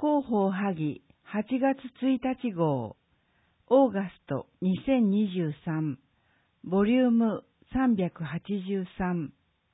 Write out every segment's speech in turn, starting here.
広報萩8月1日号、オーガスト2023、ボリューム383。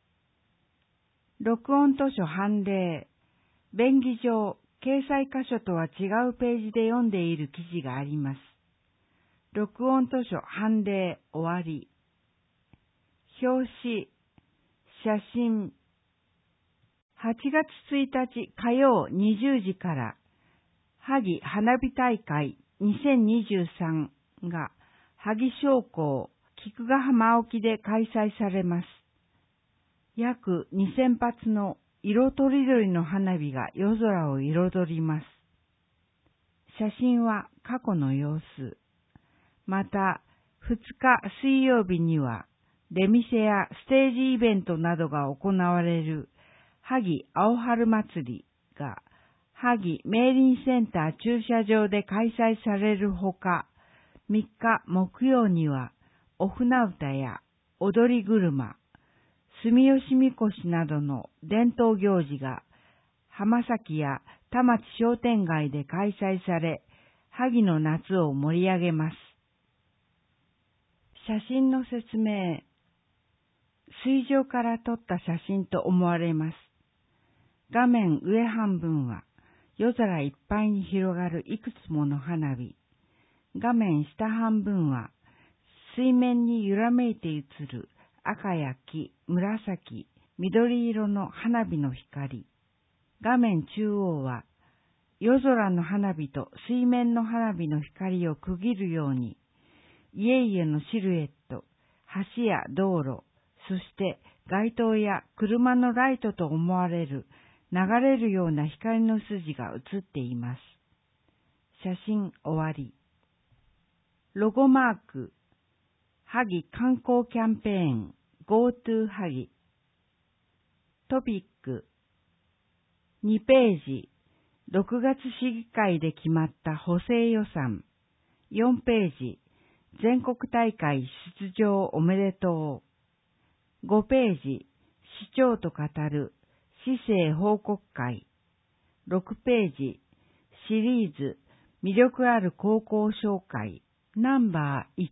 録音図書判例。便宜上、掲載箇所とは違うページで読んでいる記事があります。録音図書判例終わり。表紙、写真。8月1日火曜20時から、萩花火大会2023が萩商工菊ヶ浜沖で開催されます。約2000発の色とりどりの花火が夜空を彩ります。写真は過去の様子。また、2日水曜日には、出店やステージイベントなどが行われる萩青春祭りが萩明林センター駐車場で開催されるほか、3日木曜にはお船歌や踊り車、住吉みこしなどの伝統行事が浜崎や田町商店街で開催され、萩の夏を盛り上げます。写真の説明。水上から撮った写真と思われます。画面上半分は夜空いっぱいに広がるいくつもの花火。画面下半分は水面に揺らめいて映る赤や黄、紫、緑色の花火の光。画面中央は夜空の花火と水面の花火の光を区切るように、家々のシルエット、橋や道路、そして街灯や車のライトと思われる流れるような光の筋が映っています。写真終わり。ロゴマーク。萩観光キャンペーン GoTo 萩。トピック。2ページ。6月市議会で決まった補正予算。4ページ。全国大会出場おめでとう。5ページ。市長と語る市政報告会。6ページ。シリーズ魅力ある高校紹介。ナンバー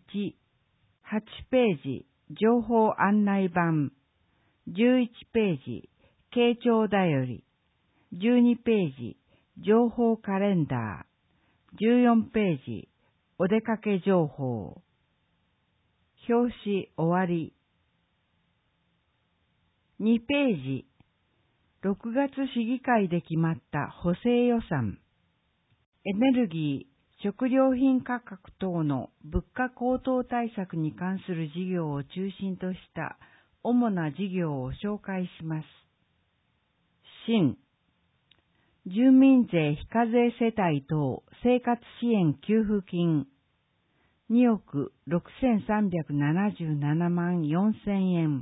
1。8ページ。情報案内板。11ページ。慶長だより。12ページ。情報カレンダー。14ページ。お出かけ情報。表紙終わり。2ページ。6月市議会で決まった補正予算。エネルギー、食料品価格等の物価高騰対策に関する事業を中心とした主な事業を紹介します。新、住民税非課税世帯等生活支援給付金2億6377万4000円。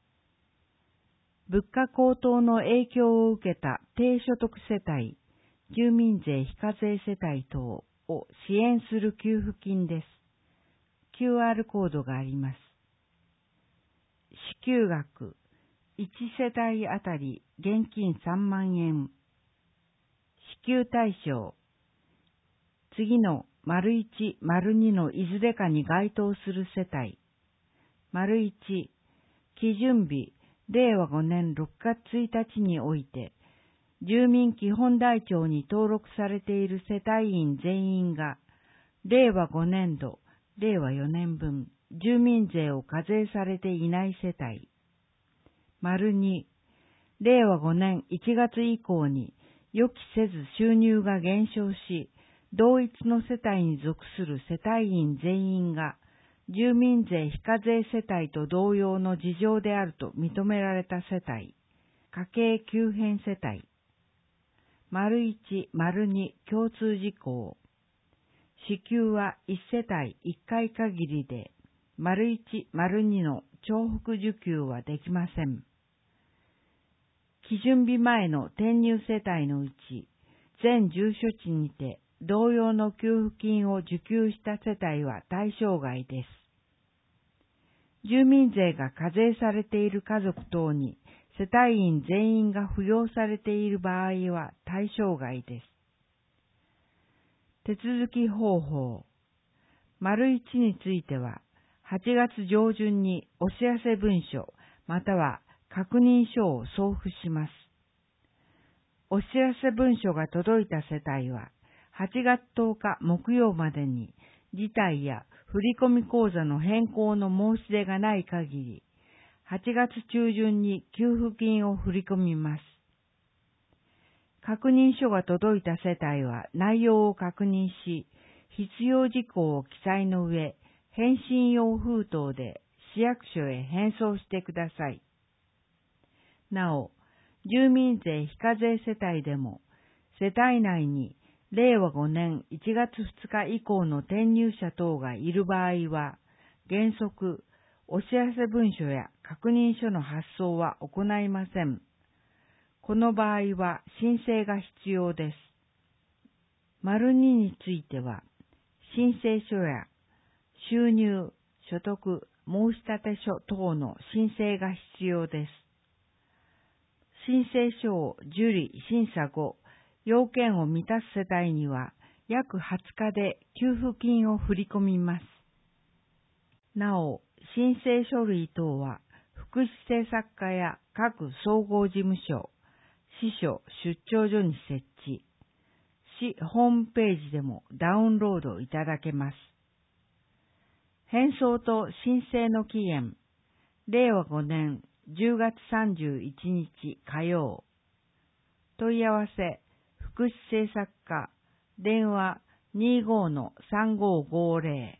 物価高騰の影響を受けた低所得世帯、住民税非課税世帯等を支援する給付金です。QR コードがあります。支給額、1世帯あたり現金3万円。支給対象、次の①、②のいずれかに該当する世帯。①、基準日、令和5年6月1日において、住民基本台帳に登録されている世帯員全員が、令和5年度、令和4年分、住民税を課税されていない世帯。②、令和5年1月以降に予期せず収入が減少し、同一の世帯に属する世帯員全員が、住民税非課税世帯と同様の事情であると認められた世帯。家計急変世帯。①、②共通事項。支給は1世帯1回限りで、①、②の重複受給はできません。基準日前の転入世帯のうち、全住所地にて同様の給付金を受給した世帯は対象外です。住民税が課税されている家族等に世帯員全員が扶養されている場合は対象外です。 手続き方法。丸1については、8月上旬にお知らせ文書または確認書を送付します。お知らせ文書が届いた世帯は、8月10日木曜までに辞退や振込口座の変更の申し出がない限り、8月中旬に給付金を振り込みます。確認書が届いた世帯は内容を確認し、必要事項を記載の上、返信用封筒で市役所へ返送してください。なお、住民税非課税世帯でも、世帯内に令和5年1月2日以降の転入者等がいる場合は、原則、お知らせ文書や確認書の発送は行いません。この場合は申請が必要です。丸2については、申請書や収入、所得、申立書等の申請が必要です。申請書を受理・審査後、要件を満たす世帯には約20日で給付金を振り込みます。なお、申請書類等は福祉政策課や各総合事務所、支所・出張所に設置、市ホームページでもダウンロードいただけます。返送と申請の期限、令和5年10月31日火曜。問い合わせ、福祉政策課、電話 25-3550。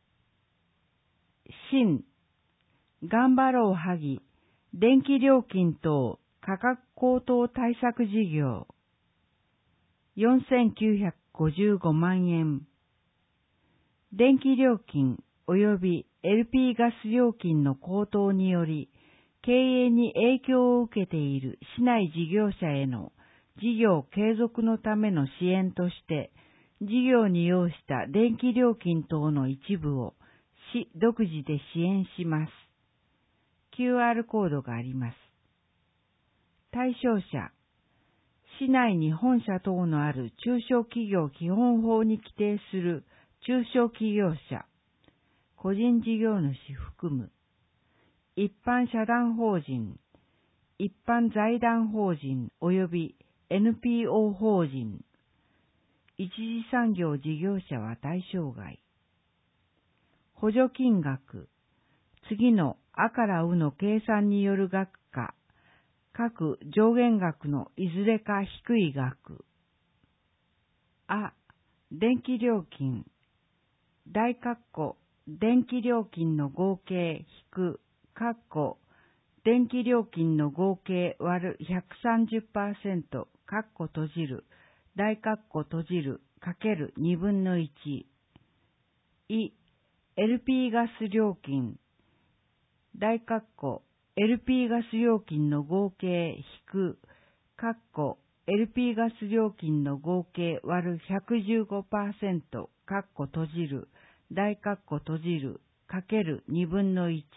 新、頑張ろう萩、電気料金等価格高騰対策事業。4955万円。電気料金及び LP ガス料金の高騰により、経営に影響を受けている市内事業者への事業継続のための支援として、事業に要した電気料金等の一部を市独自で支援します。QR コードがあります。対象者、市内に本社等のある中小企業基本法に規定する中小企業者、個人事業主含む、一般社団法人、一般財団法人及び NPO 法人、一次産業事業者は対象外。補助金額、次のあからうの計算による額か、各上限額のいずれか低い額。あ、電気料金、大括弧、電気料金の合計引く、括弧、電気料金の合計割る 130%、括弧閉じる、大括弧閉じる、かける2分の1。LP ガス料金、大括弧、LP ガス料金の合計引く、括弧、LP ガス料金の合計割る 115%、括弧閉じる、大括弧閉じる、かける2分の1。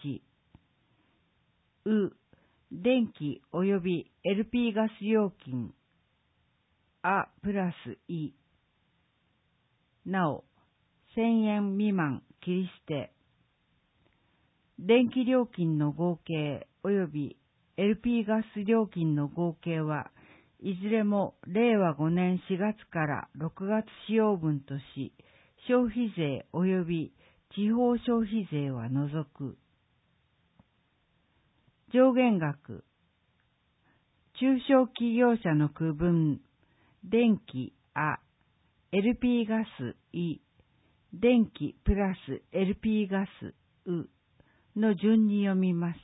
電気及び LP ガス料金、あプラスい。なお、1000円未満切り捨て。電気料金の合計及び LP ガス料金の合計はいずれも令和5年4月から6月使用分とし、消費税及び地方消費税は除く。上限額、中小企業者の区分、電気、あ、LP ガス、い、電気プラス LP ガス、うの順に読みます。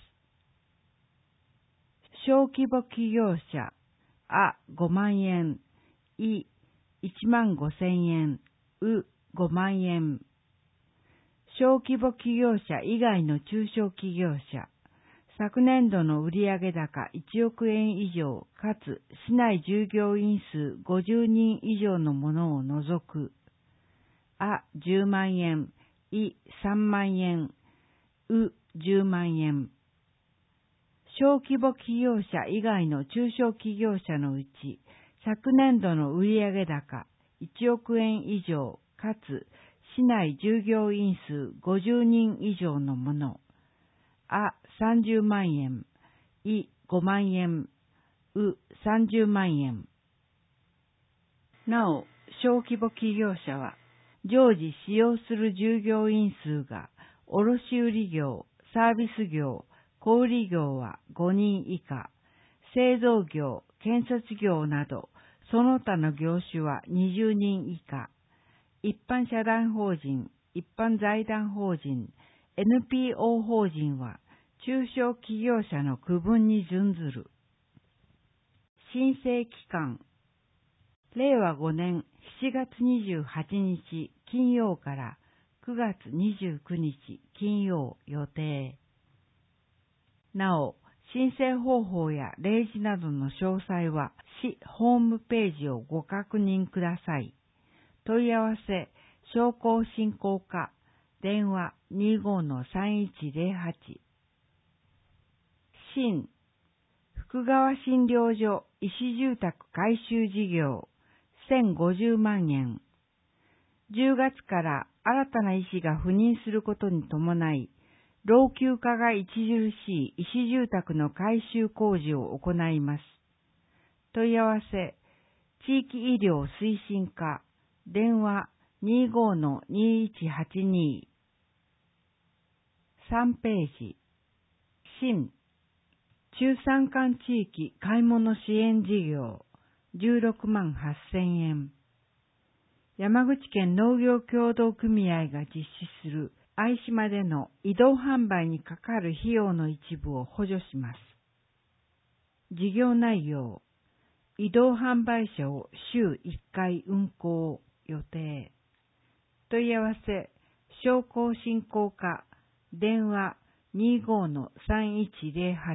小規模企業者、あ、5万円、い、1万5千円、う、5万円。小規模企業者以外の中小企業者、昨年度の売上高1億円以上かつ市内従業員数50人以上のものを除く。あ、10万円、い、3万円、う、10万円。小規模企業者以外の中小企業者のうち、昨年度の売上高 1億円以上かつ市内従業員数50人以上のもの。あ30万円、い5万円、う30万円。なお、小規模企業者は、常時使用する従業員数が、卸売業、サービス業、小売業は5人以下、製造業、建設業など、その他の業種は20人以下、一般社団法人、一般財団法人、NPO 法人は、中小企業者の区分に準ずる。申請期間。令和5年7月28日金曜から9月29日金曜予定。なお、申請方法や例示などの詳細は市ホームページをご確認ください。問い合わせ、商工振興課、電話 25-3108。新、福川診療所医師住宅改修事業、1050万円。10月から新たな医師が赴任することに伴い、老朽化が著しい医師住宅の改修工事を行います。問い合わせ、地域医療推進課、電話 25-2182。3ページ。新、中山間地域買い物支援事業、16万8000円。山口県農業協同組合が実施する相島での移動販売にかかる費用の一部を補助します。事業内容、移動販売車を週1回運行予定。問い合わせ、商工振興課、電話 25-3108。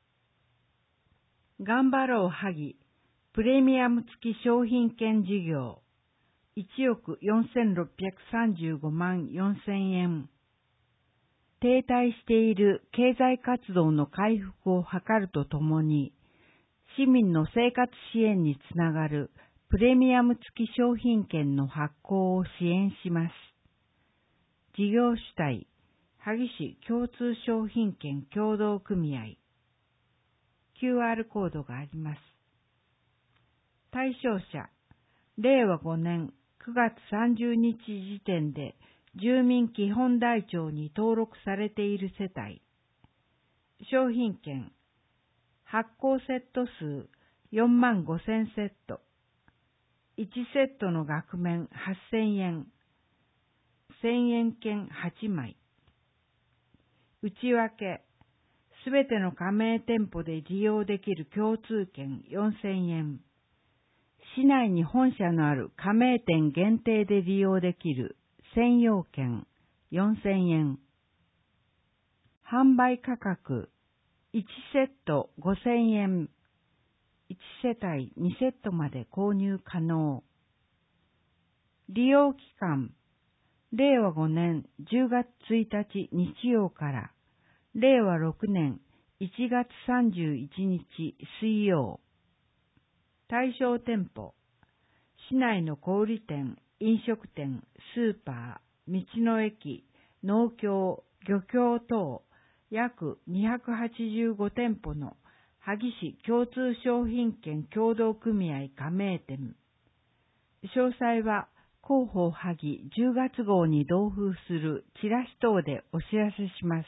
頑張ろう萩、プレミアム付き商品券事業、1億4635万4000円。停滞している経済活動の回復を図るとともに、市民の生活支援につながるプレミアム付き商品券の発行を支援します。事業主体、萩市共通商品券協同組合。QR コードがあります。対象者、令和5年9月30日時点で住民基本台帳に登録されている世帯。商品券、発行セット数4万5000セット。1セットの額面8000円。1000円券8枚。内訳、すべての加盟店舗で利用できる共通券4000円。市内に本社のある加盟店限定で利用できる専用券4000円。販売価格1セット5000円。1世帯2セットまで購入可能。利用期間、令和5年10月1日日曜から令和6年1月31日水曜。対象店舗、市内の小売店、飲食店、スーパー、道の駅、農協、漁協等、約285店舗の萩市共通商品券協同組合加盟店。詳細は広報萩10月号に同封するチラシ等でお知らせします。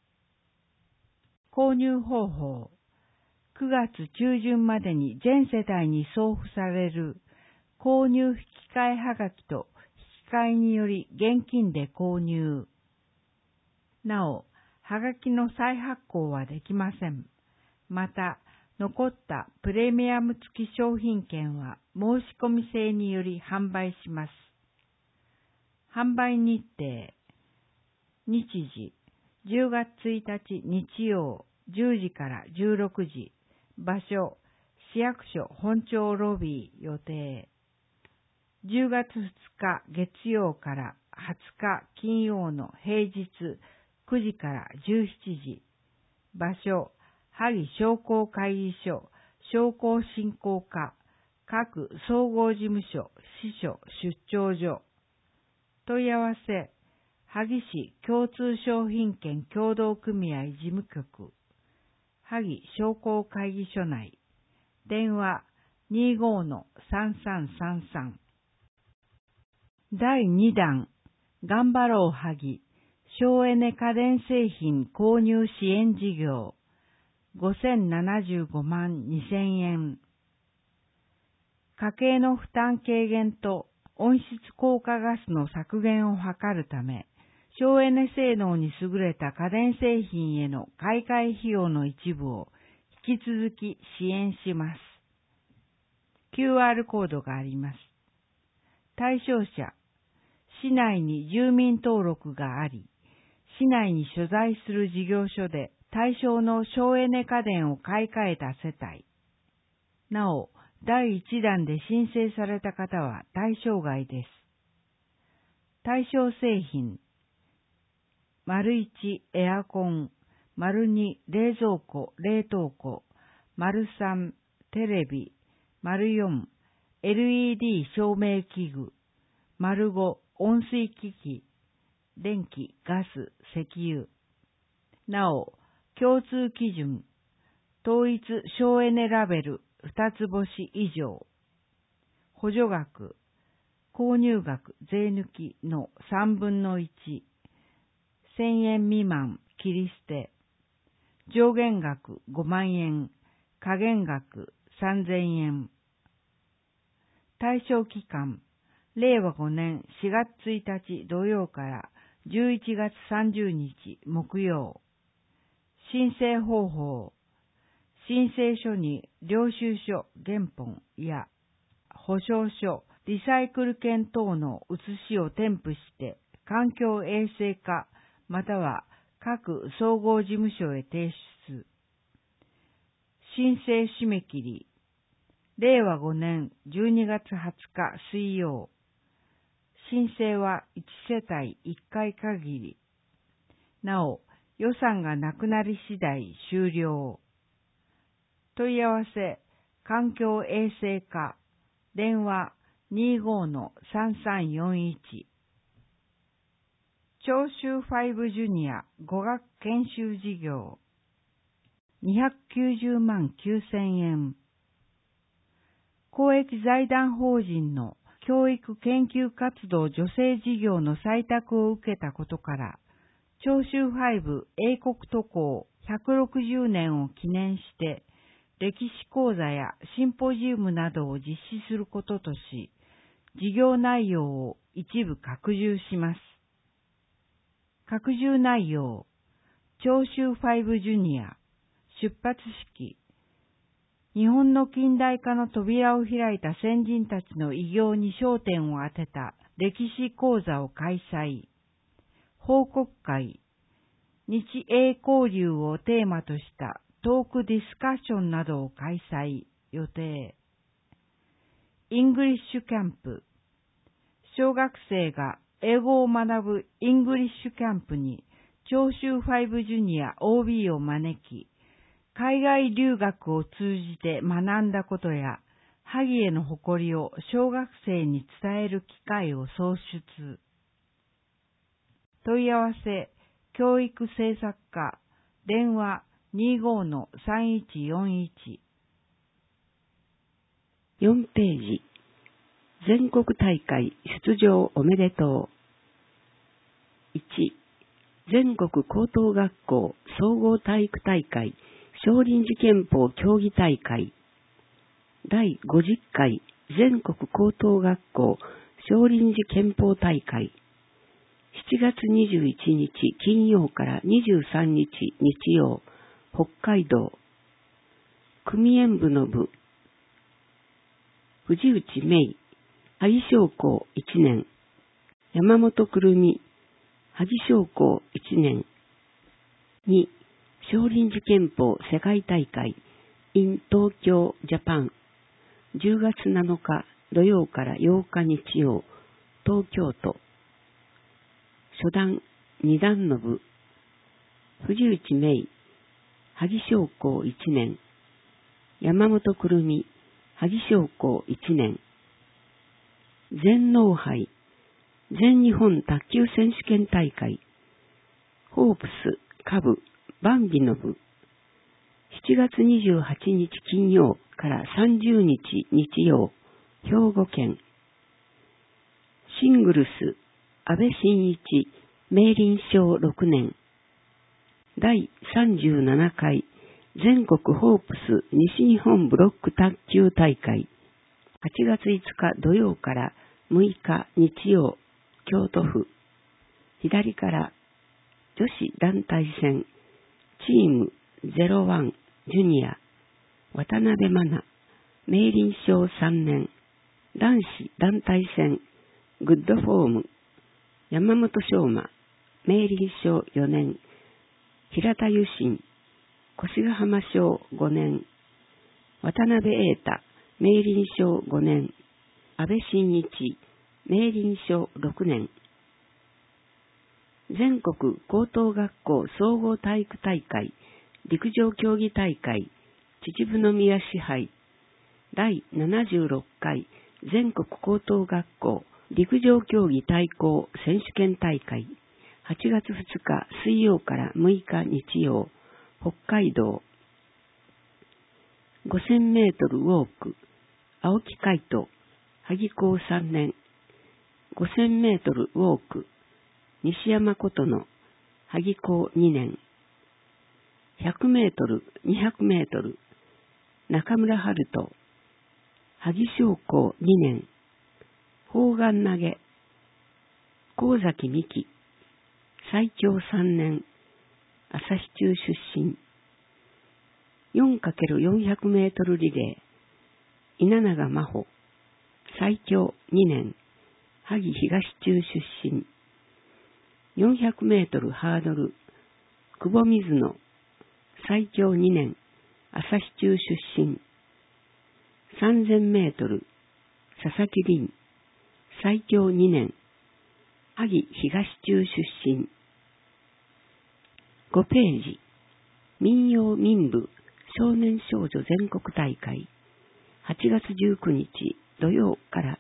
購入方法、9月中旬までに全世帯に送付される購入引換はがきと引き換えにより現金で購入。なお、はがきの再発行はできません。また、残ったプレミアム付き商品券は申し込み制により販売します。販売日程、日時、10月1日日曜10時から16時、場所、市役所本庁ロビー予定。10月2日月曜から20日金曜の平日9時から17時。場所、萩商工会議所、商工振興課、 各総合事務所、支所、出張所。問い合わせ、萩市共通商品券協同組合事務局、萩商工会議所内。電話25-3333。第2弾、頑張ろう萩、省エネ家電製品購入支援事業、5075万2000円。家計の負担軽減と温室効果ガスの削減を図るため、省エネ性能に優れた家電製品への買い替え費用の一部を引き続き支援します。QR コードがあります。対象者、市内に住民登録があり、市内に所在する事業所で対象の省エネ家電を買い替えた世帯。なお、第1弾で申請された方は対象外です。対象製品、①エアコン、②冷蔵庫、冷凍庫、③テレビ、�4LED 照明器具、⑤温水機器、電気、ガス、石油。なお、共通基準、統一省エネラベル2つ星以上、補助額、購入額税抜きの1/3、1000円未満切り捨て、上限額5万円、下限額3000円。対象期間、令和5年4月1日土曜から11月30日木曜。申請方法、申請書に領収書原本や保証書、リサイクル券等の写しを添付して環境衛生課または各総合事務所へ提出。申請締め切り、令和5年12月20日水曜。申請は1世帯1回限り。なお、予算がなくなり次第終了。問い合わせ、環境衛生課、電話25-3341。長州5ジュニア語学研修事業、290万9000円。公益財団法人の教育研究活動助成事業の採択を受けたことから、長州5英国渡航160年を記念して、歴史講座やシンポジウムなどを実施することとし、事業内容を一部拡充します。拡充内容、長州5ジュニア、出発式、日本の近代化の扉を開いた先人たちの偉業に焦点を当てた歴史講座を開催。報告会、日英交流をテーマとしたトークディスカッションなどを開催予定。イングリッシュキャンプ、小学生が英語を学ぶイングリッシュキャンプに長州5ジュニア OB を招き、海外留学を通じて学んだことや、萩への誇りを小学生に伝える機会を創出。問い合わせ、教育政策課、電話25-3141。 4ページ。全国大会出場おめでとう。1、全国高等学校総合体育大会少林寺拳法競技大会。第50回全国高等学校少林寺拳法大会。7月21日金曜から23日日曜、北海道。組演部の部、藤内芽衣、萩商工1年、山本くるみ、萩商工1年。2、少林寺拳法世界大会 in 東京ジャパン。10月7日土曜から8日日曜、東京都。初段2段の部、藤内芽衣、萩商工1年、山本くるみ、 萩商工1年、全農杯、全日本卓球選手権大会、ホープス、下部、バンビの部、7月28日金曜から30日日曜、兵庫県。シングルス、安倍晋一、明林賞6年。第37回全国ホープス西日本ブロック卓球大会。8月5日土曜から6日日曜、京都府。左から女子団体戦、チーム01ジュニア、渡辺真奈、明林賞3年。男子団体戦、グッドフォーム、山本昌馬、明林賞4年。平田優心、越ヶ浜賞5年。渡辺瑛太、明林賞5年。安倍晋一、明林賞6年。全国高等学校総合体育大会陸上競技大会秩父宮支配第76回全国高等学校陸上競技対抗選手権大会8月2日水曜から6日日曜、北海道。5000メートルウォーク青木海斗、萩高3年。5000メートルウォーク西山琴乃、萩高2年。100メートル、200メートル、中村春人、萩商工2年。砲丸投げ、神崎美希、最強3年。朝日中出身。4×400 メートルリレー、稲永真帆、最強2年。萩東中出身。400メートルハードル、久保水野、最強2年、朝日中出身。3000メートル、佐々木凛、最強2年、萩東中出身。5ページ、民謡民部少年少女全国大会、8月19日土曜から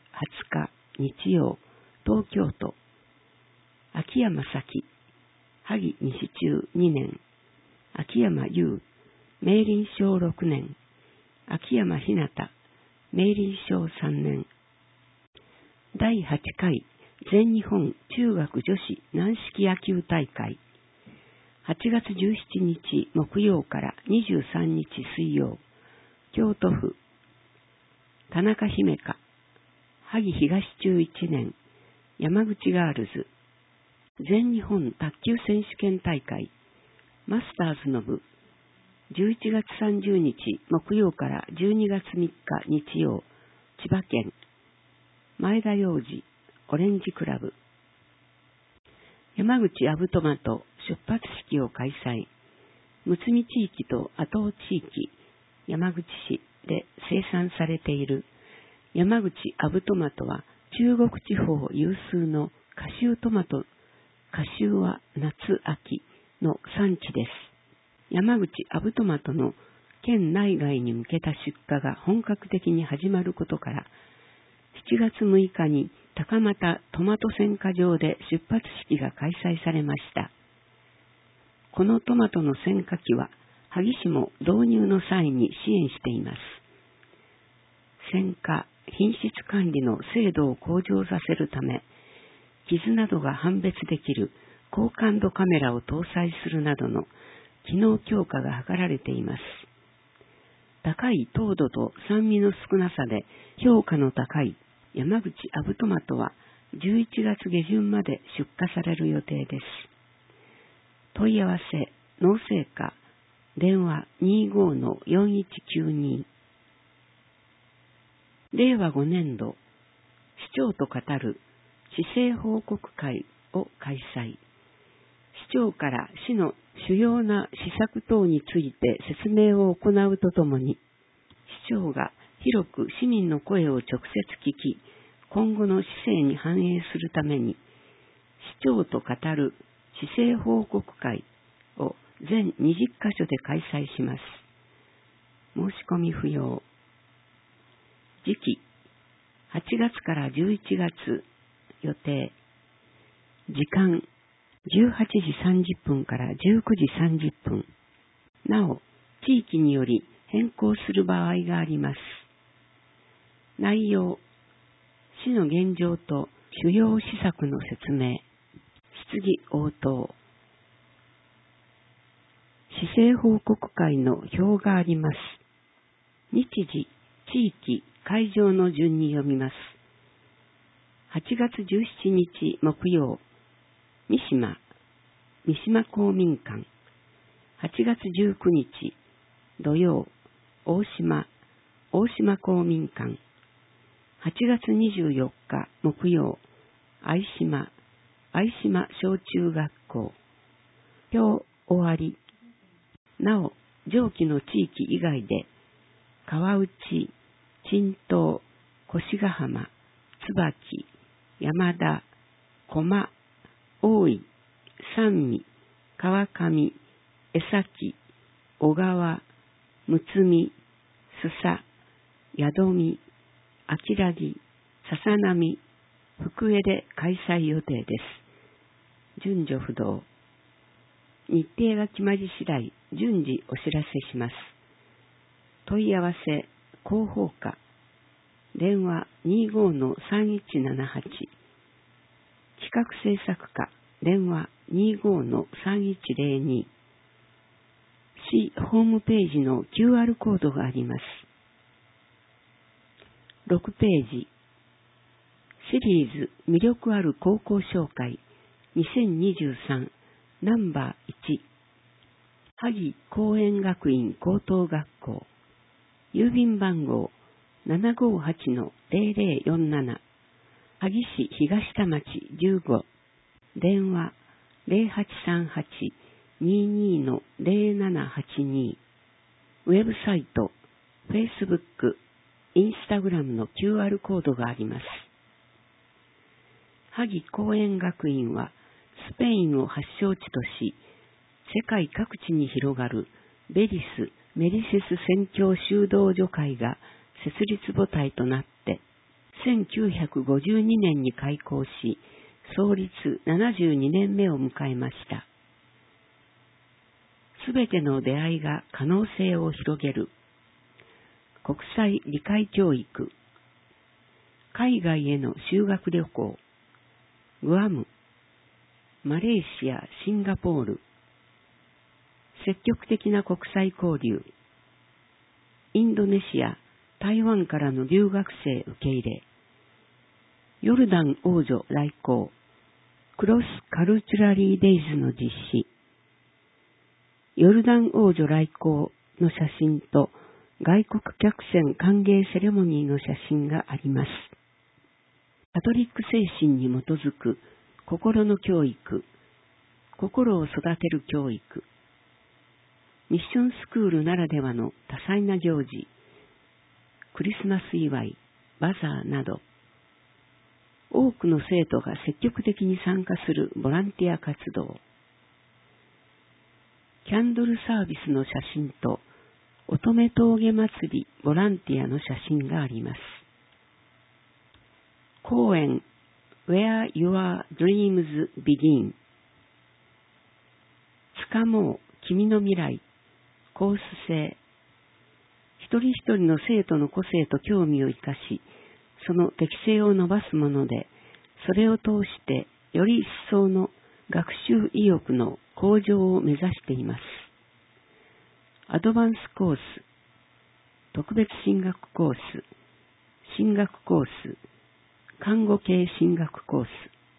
20日日曜、東京都。秋山咲、萩西中2年。秋山優、明林賞6年。秋山ひなた、明林賞3年。第8回全日本中学女子軟式野球大会。8月17日木曜から23日水曜、京都府。田中姫香、萩東中1年。山口ガールズ。全日本卓球選手権大会マスターズの部11月30日木曜から12月3日日曜、千葉県。前田洋二、オレンジクラブ。山口アブトマト出発式を開催。むつみ地域と阿東地域、山口市で生産されている山口アブトマトは中国地方有数の夏秋トマト。夏秋は夏秋の産地です。山口アブトマトの県内外に向けた出荷が本格的に始まることから、7月6日に高俣トマト選果場で出発式が開催されました。このトマトの選果機は萩市も導入の際に支援しています。選果、品質管理の精度を向上させるため、傷などが判別できる高感度カメラを搭載するなどの機能強化が図られています。高い糖度と酸味の少なさで評価の高い山口アブトマトは11月下旬まで出荷される予定です。問い合わせ、農政課、電話 25-4192。令和5年度、市長と語る市政報告会を開催。市長から市の主要な施策等について説明を行うとともに、市長が広く市民の声を直接聞き、今後の市政に反映するために、市長と語る市政報告会を全20カ所で開催します。申し込み不要。 時期、8月から11月予定。時間、18時30分から19時30分。なお、地域により変更する場合があります。内容、市の現状と主要施策の説明、質疑応答。市政報告会の表があります。日時、地域、会場の順に読みます。8月17日木曜、三島公民館。8月19日土曜、大島公民館。8月24日木曜、相島小中学校。表終わり。なお、上記の地域以外で、川内、陳東、越ヶ浜、椿、山田、駒、大井、三味、川上、江崎、小川、むつみ、須佐、宿見、秋良木、笹波、福江で開催予定です。順序不動。日程が決まり次第、順次お知らせします。問い合わせ、広報課、電話 25-3178、企画制作課、電話 25-3102、市ホームページの QR コードがあります。6ページ、シリーズ魅力ある高校紹介2023ナンバー1、萩公園学院高等学校、郵便番号 758-0047、萩市東田町15、電話 0838-22-0782、ウェブサイト、Facebook、インスタグラムの QR コードがあります。萩公園学院は、スペインを発祥地とし、世界各地に広がるベリス・メリセス宣教修道女会が設立母体となって、1952年に開校し、創立72年目を迎えました。すべての出会いが可能性を広げる。国際理解教育。海外への修学旅行。グアム。マレーシア、シンガポール。積極的な国際交流。インドネシア、台湾からの留学生受け入れ。ヨルダン王女来航。クロスカルチュラリーデイズの実施。ヨルダン王女来航の写真と外国客船歓迎セレモニーの写真があります。カトリック精神に基づく心の教育、心を育てる教育、ミッションスクールならではの多彩な行事、クリスマス祝い、バザーなど、多くの生徒が積極的に参加するボランティア活動、キャンドルサービスの写真と乙女峠祭りボランティアの写真があります。講演 Where Your Dreams Begin つかもう君の未来コース制。一人一人の生徒の個性と興味を生かし、その適性を伸ばすもので、それを通してより一層の学習意欲の向上を目指しています。アドバンスコース、特別進学コース、進学コース、看護系進学コース、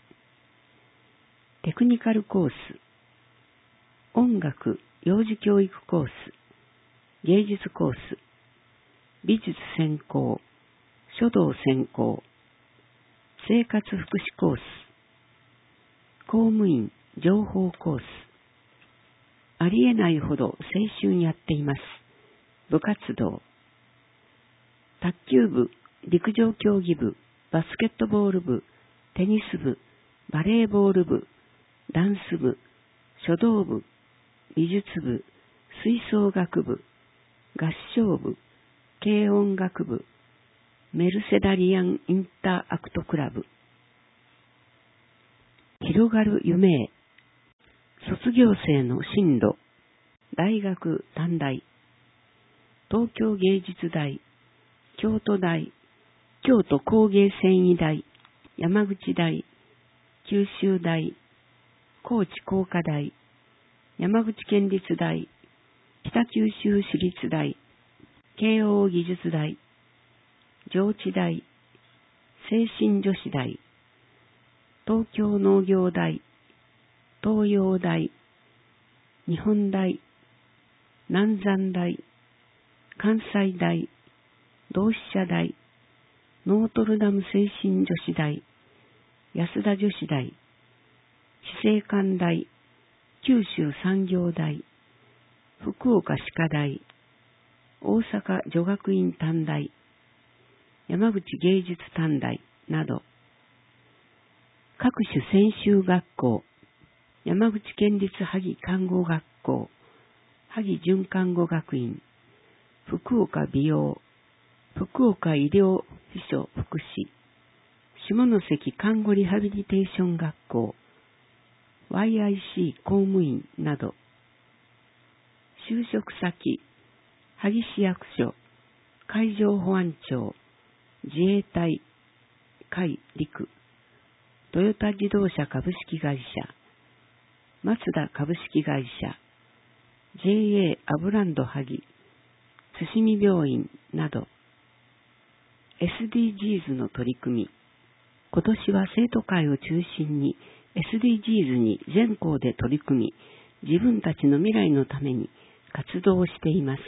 テクニカルコース、音楽、幼児教育コース、芸術コース、美術専攻、書道専攻、生活福祉コース、公務員情報コース、ありえないほど青春やっています。部活動、卓球部、陸上競技部、バスケットボール部、テニス部、バレーボール部、ダンス部、書道部、美術部、吹奏楽部、合唱部、軽音楽部、 メルセダリアンインターアクトクラブ。広がる夢へ。卒業生の進路。大学短大。東京芸術大。京都大。京都工芸繊維大。山口大。九州大。高知工科大。山口県立大。北九州市立大。慶応義塾大。上智大。聖心女子大。東京農業大。東洋大。日本大。南山大。関西大。同志社大。ノートルダム聖心女子大。安田女子大。死生館大。九州産業大。福岡歯科大。大阪女学院短大。山口芸術短大など、各種専修学校、山口県立萩看護学校、萩准看護学院、福岡美容、福岡医療秘書福祉、下関看護リハビリテーション学校、YIC 公務員など、就職先、萩市役所、海上保安庁、自衛隊、海陸、トヨタ自動車株式会社、マツダ株式会社、JA アブランド萩、津見病院など、SDGs の取り組み、今年は生徒会を中心に SDGs に全校で取り組み、自分たちの未来のために活動をしています。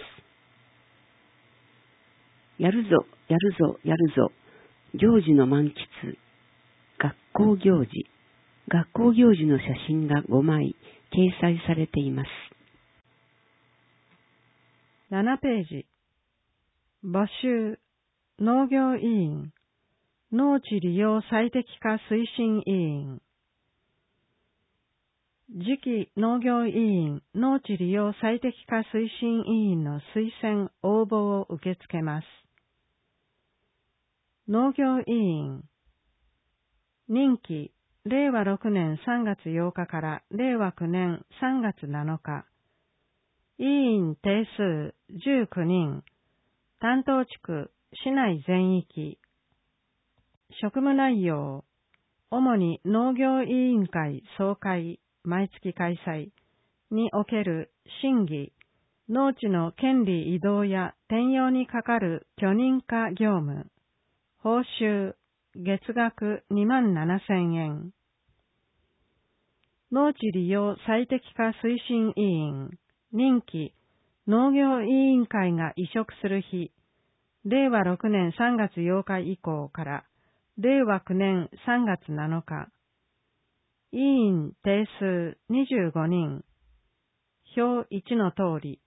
やるぞ、やるぞ、やるぞ。行事の満喫。学校行事。学校行事の写真が5枚掲載されています。 7ページ。募集。農業委員。農地利用最適化推進委員。次期農業委員、農地利用最適化推進委員の推薦応募を受け付けます。農業委員。任期、令和6年3月8日から令和9年3月7日。委員定数19人。担当地区、市内全域。職務内容。主に農業委員会総会、毎月開催における審議、農地の権利移動や転用にかかる許認可業務。報酬、月額27,000円。農地利用最適化推進委員、任期、農業委員会が移植する日、令和6年3月8日以降から、令和9年3月7日。委員定数25人。表1の通り。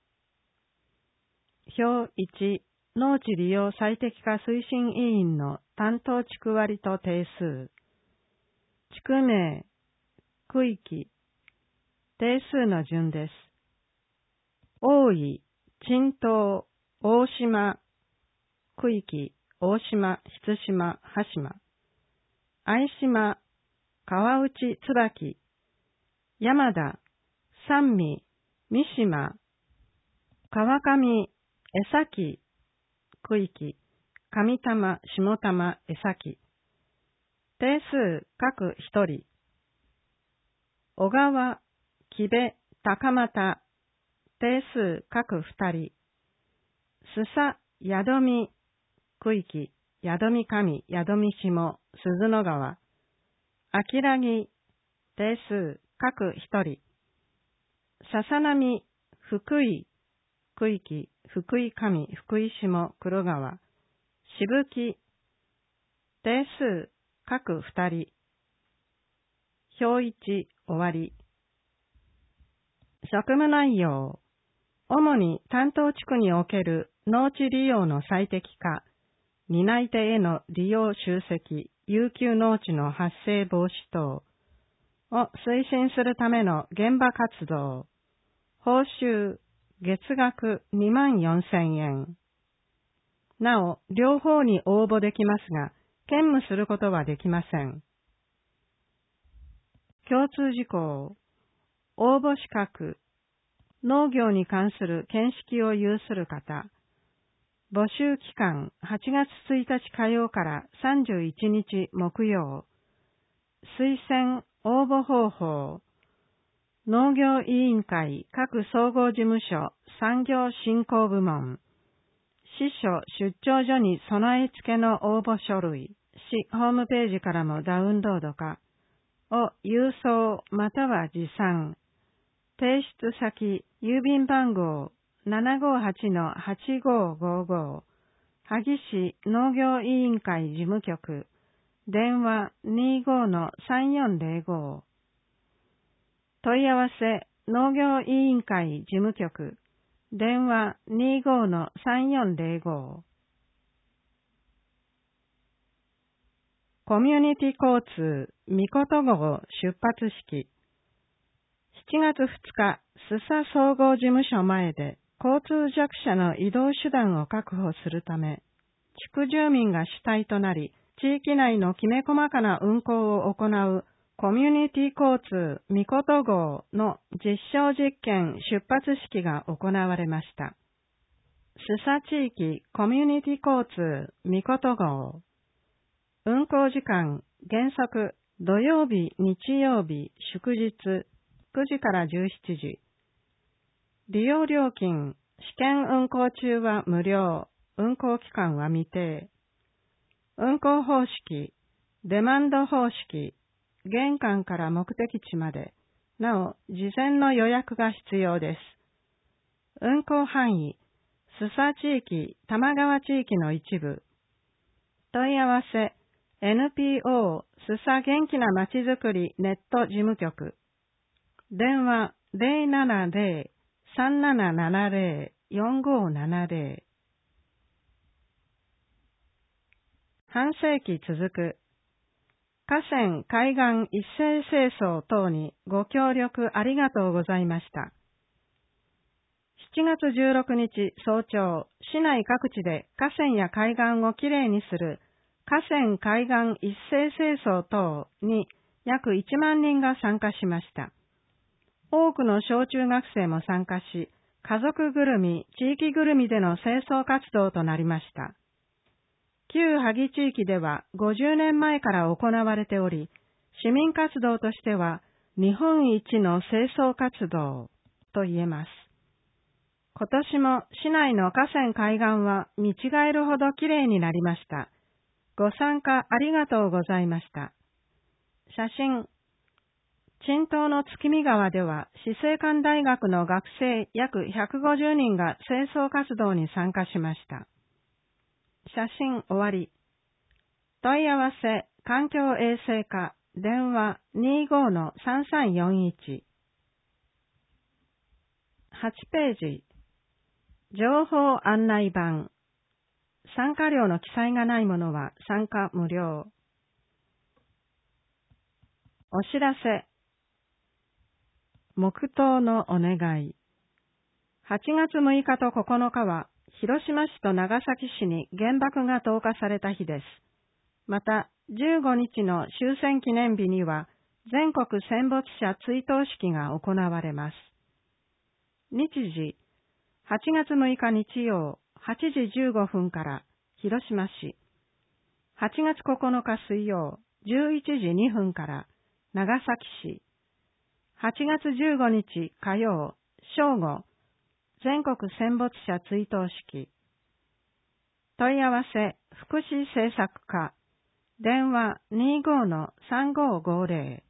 表1、農地利用最適化推進委員の担当地区割と定数。地区名、区域、定数の順です。大井、陳東、大島、区域、大島、菱島、羽島。相島、川内、椿、山田、三味、三島、川上、江崎、区域、上多摩、下多摩、江崎。定数、各一人。小川、木部、高俣。定数、各二人。須佐、宿見、区域、宿見上、宿見下、鈴野川。秋良木、定数、各一人。笹波、福井、区域、福井上、福井下、黒川。しぶき、定数、各二人。表1、終わり。職務内容。主に担当地区における農地利用の最適化、担い手への利用集積、遊休農地の発生防止等を推進するための現場活動。報酬、月額24,000円。 なお、両方に応募できますが、兼務することはできません。共通事項、応募資格、農業に関する見識を有する方、募集期間8月1日火曜から31日木曜、推薦応募方法、農業委員会各総合事務所産業振興部門、支所出張所に備え付けの応募書類、市ホームページからもダウンロードか、を郵送または持参、提出先、郵便番号 758-8555、萩市農業委員会事務局、電話 25-3405、問い合わせ、農業委員会事務局、電話 25-3405。コミュニティ交通、みこと号出発式。7月2日、須佐総合事務所前で交通弱者の移動手段を確保するため、地区住民が主体となり、地域内のきめ細かな運行を行うコミュニティ交通みこと号の実証実験出発式が行われました。須佐地域コミュニティ交通みこと号。運行時間原則土曜日、日曜日、祝日9時から17時。利用料金、試験運行中は無料、運行期間は未定。運行方式、デマンド方式、玄関から目的地まで、なお、事前の予約が必要です。運行範囲、須佐地域、玉川地域の一部。問い合わせ、NPO 須佐元気なまちづくりネット事務局。電話070-3770-4570。半世紀続く。河川海岸一斉清掃等にご協力ありがとうございました。7月16日早朝、市内各地で河川や海岸をきれいにする河川海岸一斉清掃等に約1万人が参加しました。多くの小中学生も参加し、家族ぐるみ、地域ぐるみでの清掃活動となりました。旧萩地域では50年前から行われており、市民活動としては日本一の清掃活動と言えます。今年も市内の河川海岸は見違えるほどきれいになりました。ご参加ありがとうございました。写真。陳東の月見川では、市政官大学の学生約150人が清掃活動に参加しました。写真終わり。問い合わせ、環境衛生課、電話 25-3341。8ページ。情報案内板。参加料の記載がないものは参加無料。お知らせ。黙祷のお願い。8月6日と9日は、広島市と長崎市に原爆が投下された日です。また、15日の終戦記念日には、全国戦没者追悼式が行われます。日時、8月6日日曜、8時15分から、広島市。8月9日水曜、11時2分から、長崎市。8月15日火曜、正午、全国戦没者追悼式。問い合わせ、福祉政策課、電話 25-3550。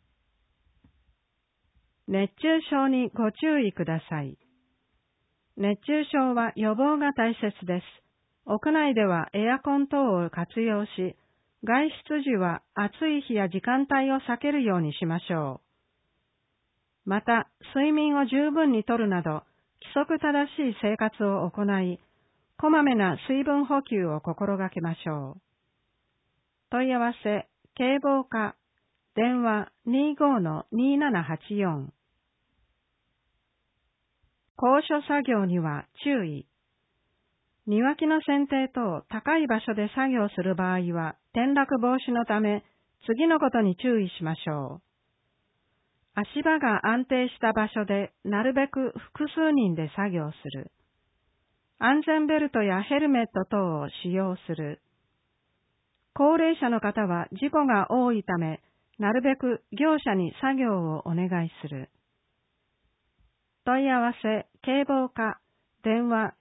熱中症にご注意ください。熱中症は予防が大切です。屋内ではエアコン等を活用し、外出時は暑い日や時間帯を避けるようにしましょう。また、睡眠を十分にとるなど、規則正しい生活を行い、こまめな水分補給を心がけましょう。問い合わせ、警防課、電話 25-2784。高所作業には注意。 庭木の剪定等高い場所で作業する場合は、転落防止のため、次のことに注意しましょう。足場が安定した場所で、なるべく複数人で作業する。安全ベルトやヘルメット等を使用する。高齢者の方は事故が多いため、なるべく業者に作業をお願いする。問い合わせ、警棒課、電話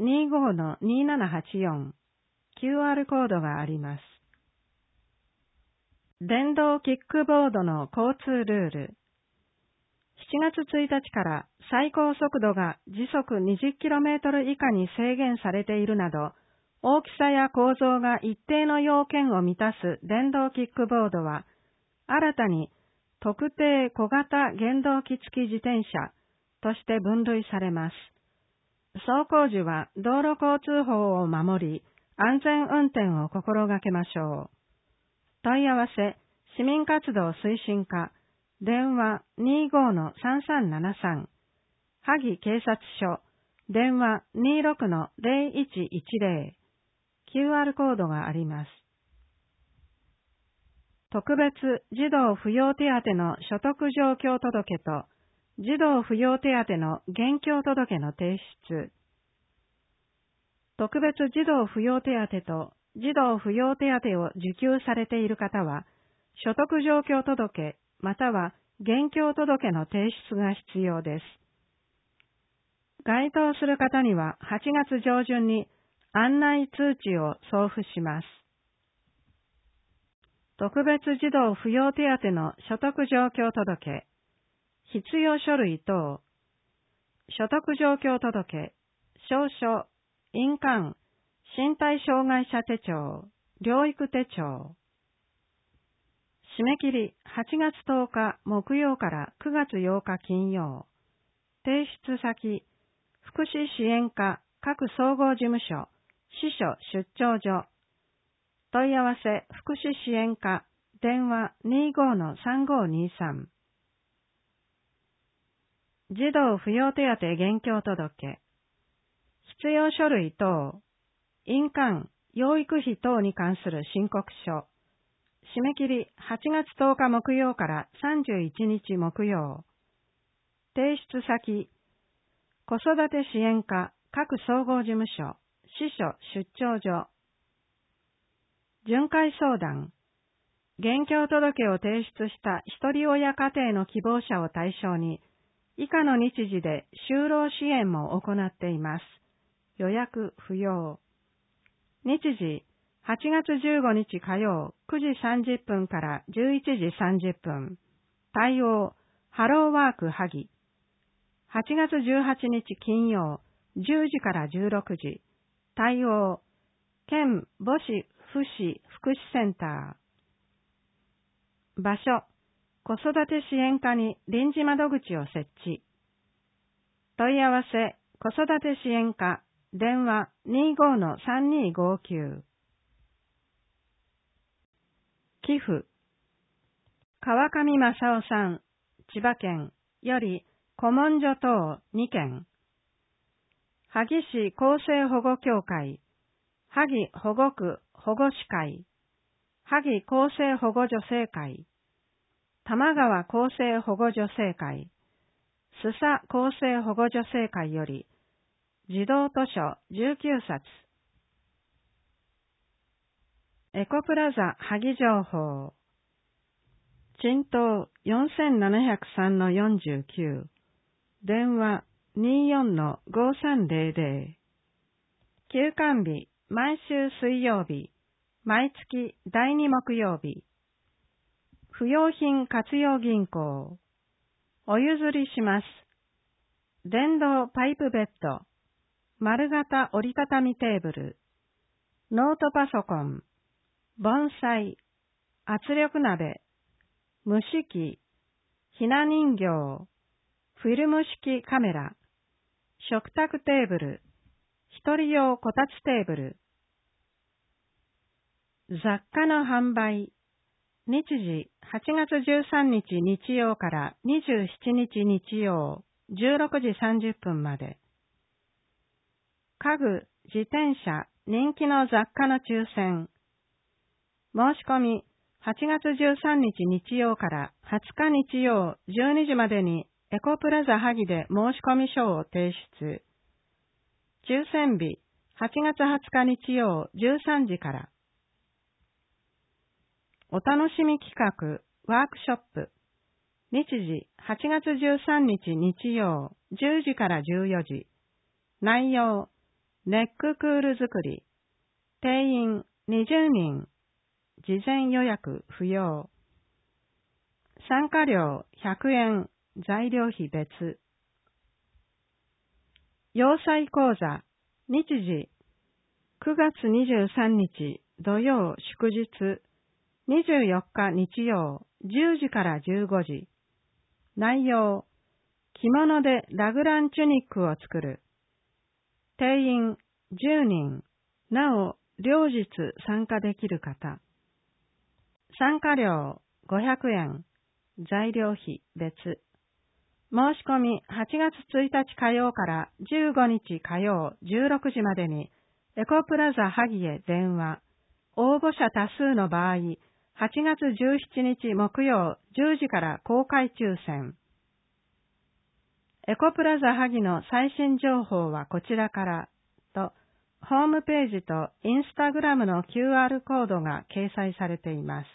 25-2784、QR コードがあります。電動キックボードの交通ルール。7月1日から最高速度が時速 20km 以下に制限されているなど、大きさや構造が一定の要件を満たす電動キックボードは、新たに特定小型原動機付き自転車として分類されます。走行時は道路交通法を守り、安全運転を心がけましょう。問い合わせ、市民活動推進課、電話 25-3373、萩警察署、電話 26-0110、QR コードがあります。特別児童扶養手当の所得状況届と、児童扶養手当の現況届の提出。特別児童扶養手当と児童扶養手当を受給されている方は、所得状況届または現況届の提出が必要です。該当する方には8月上旬に案内通知を送付します。特別児童扶養手当の所得状況届、必要書類等、所得状況届、証書、印鑑、身体障害者手帳、療育手帳。締め切り8月10日木曜から9月8日金曜。提出先、福祉支援課各総合事務所、支所出張所。問い合わせ、福祉支援課、電話 25-3523。児童扶養手当現況届。必要書類等、印鑑、養育費等に関する申告書。締め切り8月10日木曜から31日木曜。提出先、子育て支援課各総合事務所、支所出張所。巡回相談。現況届を提出した一人親家庭の希望者を対象に、以下の日時で就労支援も行っています。予約不要。日時、8月15日火曜9時30分から11時30分。対応、ハローワーク萩。8月18日金曜10時から16時。対応、県母子福祉福祉センター。場所、子育て支援課に臨時窓口を設置。問い合わせ、子育て支援課、電話 25-3259。寄付。川上正夫さん、千葉県より古文書等2件。萩市厚生保護協会、萩保護区保護司会、萩厚生保護女性会、玉川厚生保護女性会、須佐厚生保護女性会より、児童図書19冊。エコプラザ萩情報。鎮東 4703-49。電話 24-5300。休館日、毎週水曜日。毎月第2木曜日。不用品活用銀行。お譲りします。電動パイプベッド。丸型折りたたみテーブル。ノートパソコン。盆栽。圧力鍋。蒸し器。ひな人形。フィルム式カメラ。食卓テーブル。一人用こたつテーブル。雑貨の販売。日時8月13日日曜から27日日曜16時30分まで。家具、 自転車、人気の雑貨の抽選。申し込み、8月13日日曜から20日日曜12時までにエコプラザ萩で申し込み書を提出。抽選日、8月20日日曜13時から。お楽しみ企画、ワークショップ。日時、8月13日日曜10時から14時。内容、ネッククール作り。定員20人。事前予約不要。参加料100円。材料費別。洋裁講座。日時、9月23日土曜祝日。24日日曜10時から15時。内容、着物でラグランチュニックを作る。定員10人。なお、両日参加できる方。参加料500円。材料費別。申し込み8月1日火曜から15日火曜16時までにエコプラザ萩へ電話。応募者多数の場合、8月17日木曜10時から公開抽選。エコプラザ萩の最新情報はこちらからと、ホームページとインスタグラムの QR コードが掲載されています。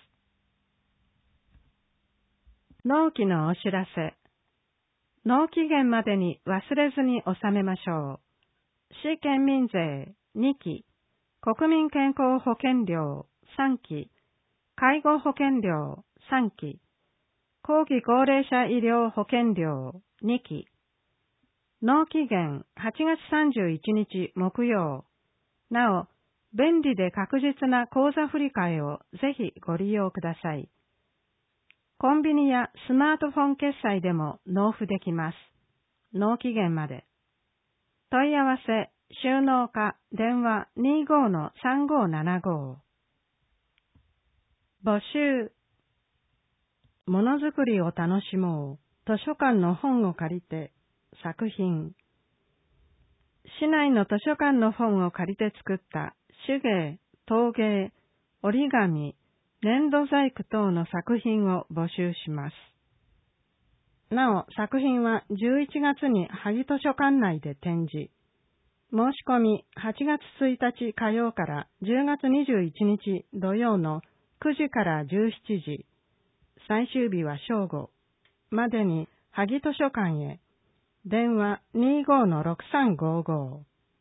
納期のお知らせ。納期限までに忘れずに納めましょう。市県民税2期、国民健康保険料3期、介護保険料3期、後期高齢者医療保険料2期。納期限8月31日木曜。なお、便利で確実な口座振替をぜひご利用ください。コンビニやスマートフォン決済でも納付できます。納期限まで。問い合わせ、収納課、電話 25-3575。募集。ものづくりを楽しもう。図書館の本を借りて。作品。市内の図書館の本を借りて作った手芸、陶芸、折り紙、粘土細工等の作品を募集します。なお、作品は11月に萩図書館内で展示。申し込み8月1日火曜から10月21日土曜の9時から17時、最終日は正午までに萩図書館へ。電話 25-6355。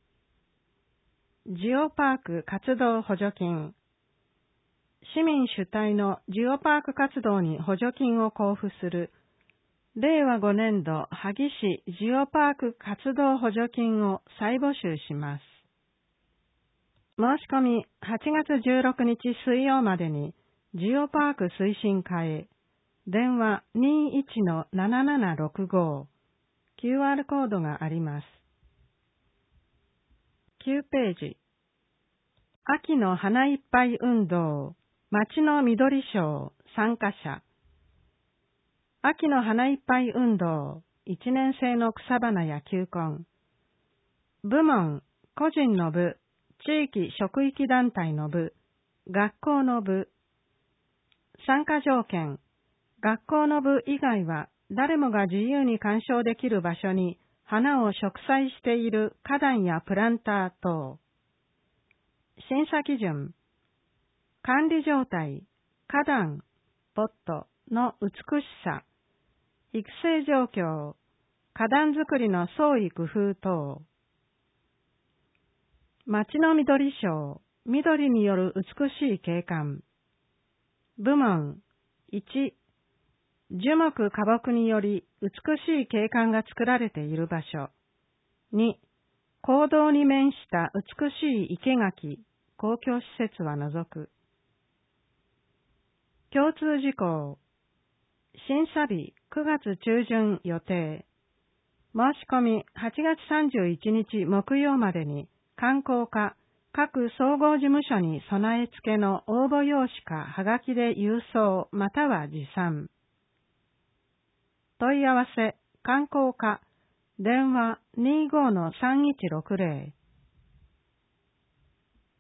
ジオパーク活動補助金。市民主体のジオパーク活動に補助金を交付する令和5年度萩市ジオパーク活動補助金を再募集します。申し込み8月16日水曜までにジオパーク推進課へ。電話 21-7765。QR コードがあります。9ページ。秋の花いっぱい運動、町の緑賞、参加者。秋の花いっぱい運動、1年生の草花や球根。部門、個人の部、地域職域団体の部、学校の部。参加条件、学校の部以外は、誰もが自由に鑑賞できる場所に花を植栽している花壇やプランター等。審査基準。管理状態、花壇、ポットの美しさ、育成状況、花壇作りの創意工夫等。町の緑賞、緑による美しい景観。部門1、樹木花木により美しい景観が作られている場所。2、公道に面した美しい生垣、公共施設は除く。共通事項。審査日9月中旬予定。申し込み8月31日木曜までに観光課各総合事務所に備え付けの応募用紙かはがきで郵送または持参。問い合わせ、観光課、電話 25-3160。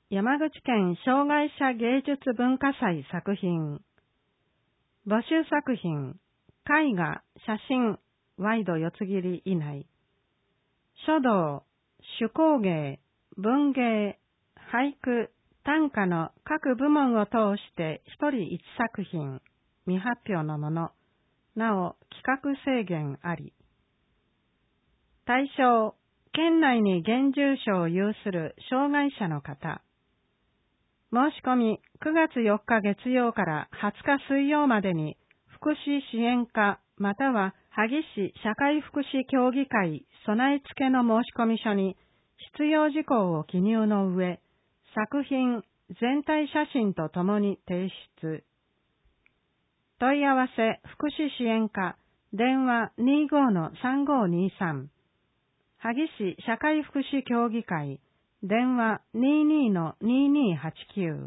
山口県障害者芸術文化祭作品。募集作品、絵画、写真、ワイド四つ切り以内。書道、手工芸、文芸、俳句、短歌の各部門を通して一人一作品、未発表のもの、なお企画制限あり。対象、県内に現住所を有する障害者の方。申し込み9月4日月曜から20日水曜までに福祉支援課または萩市社会福祉協議会備え付けの申し込み書に必要事項を記入の上、作品全体写真とともに提出。問い合わせ福祉支援課電話 25-3523 萩市社会福祉協議会電話 22-2289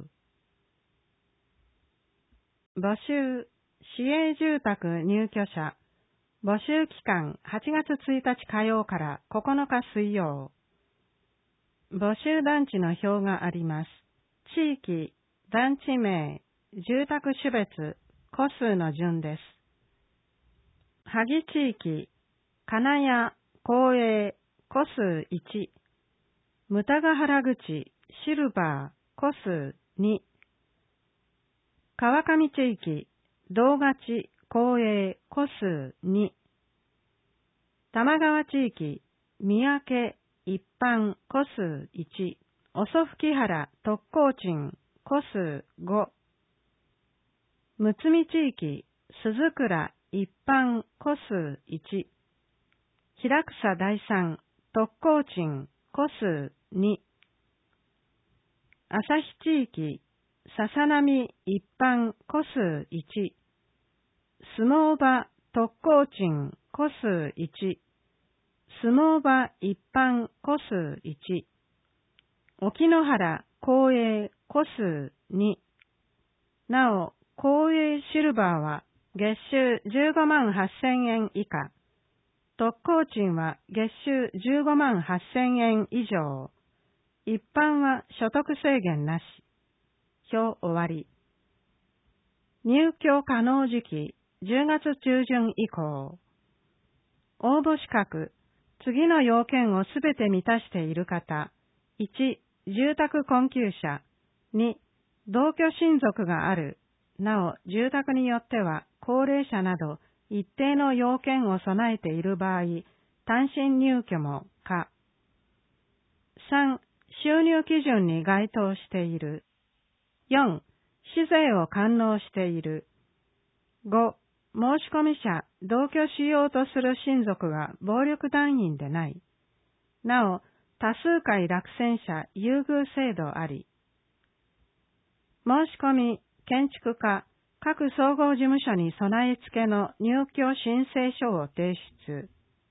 募集市営住宅入居者募集期間8月1日火曜から9日水曜募集団地の表があります。地域、団地名、住宅種別、戸数の順です。萩地域、金谷、公営、戸数1牟田ヶ原口、シルバー、戸数2。川上地域、道勝、公営、戸数2。玉川地域、三宅、一般、戸数1。遅吹原、特攻鎮、戸数5。むつみ地域、鈴倉、一般、戸数1。平草第三、特攻鎮、戸数2。朝日地域、笹波一般戸数1。相撲場特攻鎮戸数1。相撲場一般戸数1。沖ノ原公営戸数2。なお、公営シルバーは月収15万8000円以下。特攻鎮は月収15万8000円以上。一般は所得制限なし。表終わり。入居可能時期10月中旬以降。応募資格、次の要件をすべて満たしている方。1、住宅困窮者。2、同居親族がある。なお、住宅によっては高齢者など一定の要件を備えている場合、単身入居も可。3、収入基準に該当している。4、市税を完納している。5、申込者、同居しようとする親族が暴力団員でない。なお、多数回落選者優遇制度あり。申込み、建築家、各総合事務所に備え付けの入居申請書を提出。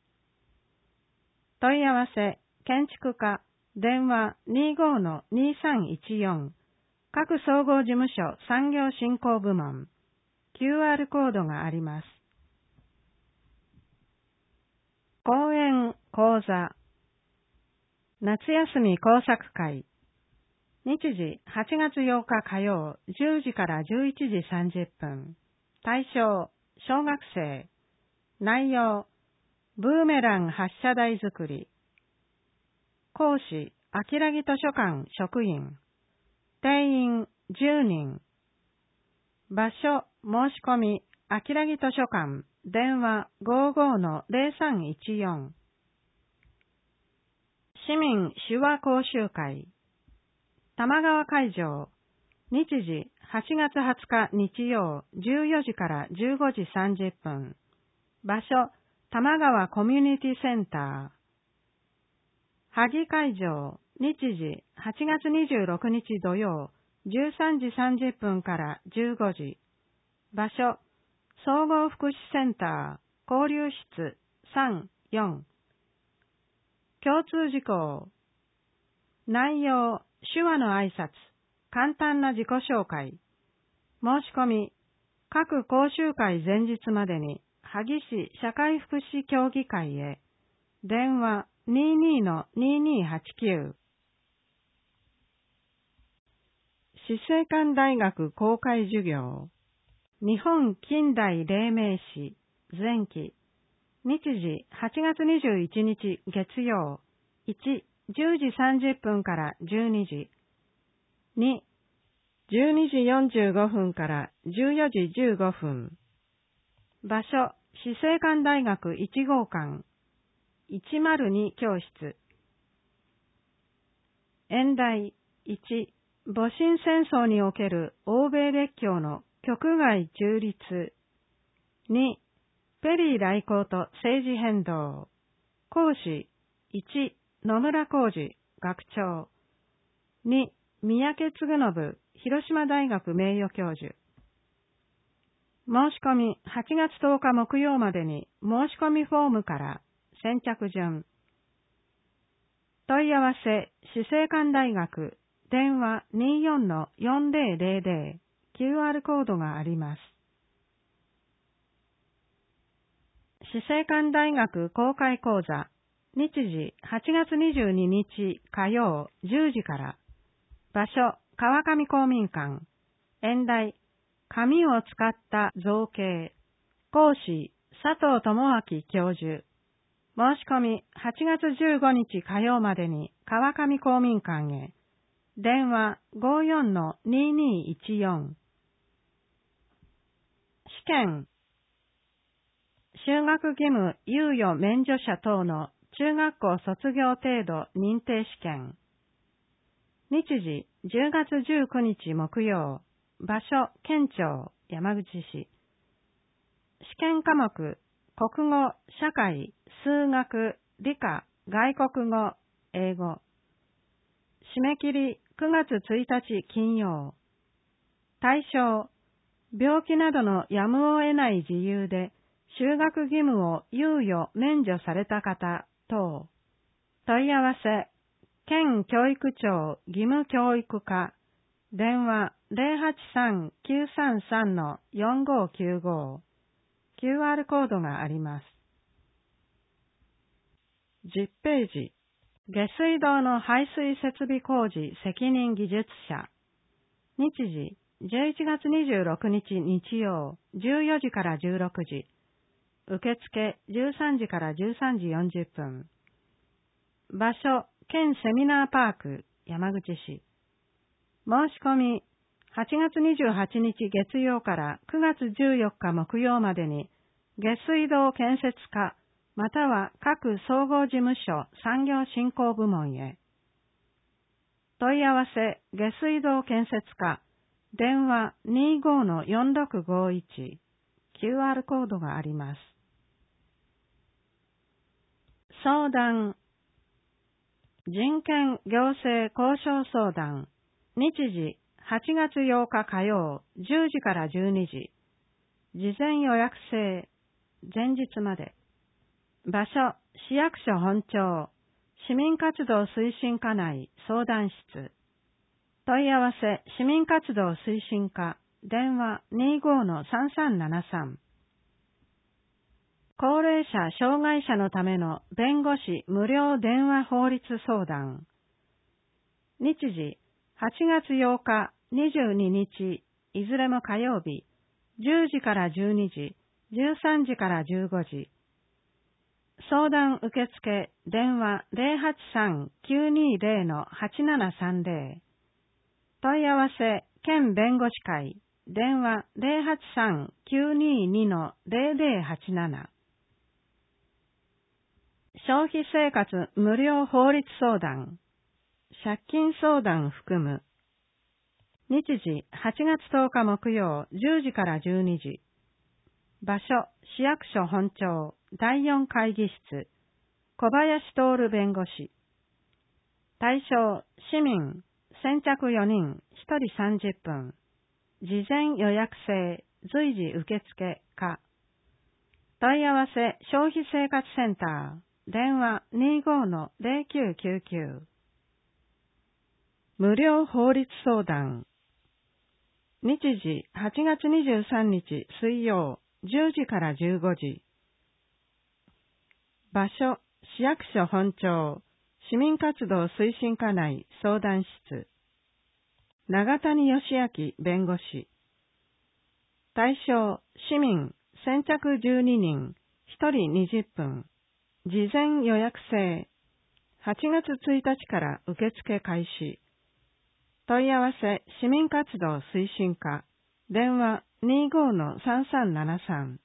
問い合わせ、建築家、電話 25-2314 各総合事務所産業振興部門 QR コードがあります。講演講座夏休み工作会日時8月8日火曜10時から11時30分対象小学生内容ブーメラン発射台作り講師、秋良木図書館職員。定員10人。場所、申し込み、秋良木図書館、電話 55-0314。市民手話講習会。玉川会場。日時、8月20日日曜、14時から15時30分。場所、玉川コミュニティセンター。萩会場、日時、8月26日土曜、13時30分から15時。場所、総合福祉センター、交流室3、4。共通事項。内容、手話の挨拶、簡単な自己紹介。申し込み、各講習会前日までに、萩市社会福祉協議会へ、電話 22-2289 死生館大学公開授業。日本近代黎明史前期。日時8月21日月曜。1、10時30分から12時。2、12時45分から14時15分。場所、死生館大学1号館。102教室。演題1、戊辰戦争における欧米列強の局外中立。2、ペリー来航と政治変動。講師1、野村浩二、学長。2、三宅嗣信、広島大学名誉教授。申し込み8月10日木曜までに申し込みフォームから先着順。問い合わせ、死生館大学、電話 24-4000、QR コードがあります。死生館大学公開講座、日時8月22日火曜10時から。場所、川上公民館。演題、紙を使った造形。講師、佐藤智明教授。申し込み8月15日火曜までに川上公民館へ。電話 54-2214。試験。修学義務猶予免除者等の中学校卒業程度認定試験。日時10月19日木曜。場所、県庁、山口市。試験科目、国語、社会、数学、理科、外国語、英語。締め切り9月1日金曜。対象、病気などのやむを得ない事由で修学義務を猶予免除された方等。問い合わせ、県教育庁義務教育課。電話 083-933-4595。QR コードがあります。10ページ。下水道の排水設備工事責任技術者。日時、11月26日日曜、14時から16時。受付、13時から13時40分。場所、県セミナーパーク、山口市。申し込み、8月28日月曜から9月14日木曜までに、下水道建設課、または各総合事務所産業振興部門へ。問い合わせ、下水道建設課、電話 25-4651。QR コードがあります。相談。人権行政交渉相談。日時、8月8日火曜、10時から12時。事前予約制、前日まで。場所、市役所本庁、市民活動推進課内相談室。問い合わせ、市民活動推進課、電話 25-3373。高齢者・障害者のための弁護士無料電話法律相談。日時、8月8日、22日、いずれも火曜日、10時から12時、13時から15時。相談受付、電話 083-920-8730。問い合わせ、県弁護士会、電話 083-922-0087。消費生活無料法律相談。借金相談含む。日時、8月10日木曜、10時から12時。場所、市役所本庁、第4会議室。小林徹弁護士。対象、市民、先着4人、1人30分。事前予約制、随時受付可。問い合わせ、消費生活センター。電話 25-0999。無料法律相談。日時8月23日水曜10時から15時。場所、市役所本庁、市民活動推進課内相談室。 長谷義明弁護士。対象、市民、先着12人、1人20分。事前予約制。8月1日から受付開始。問い合わせ、市民活動推進課。電話 25-3373。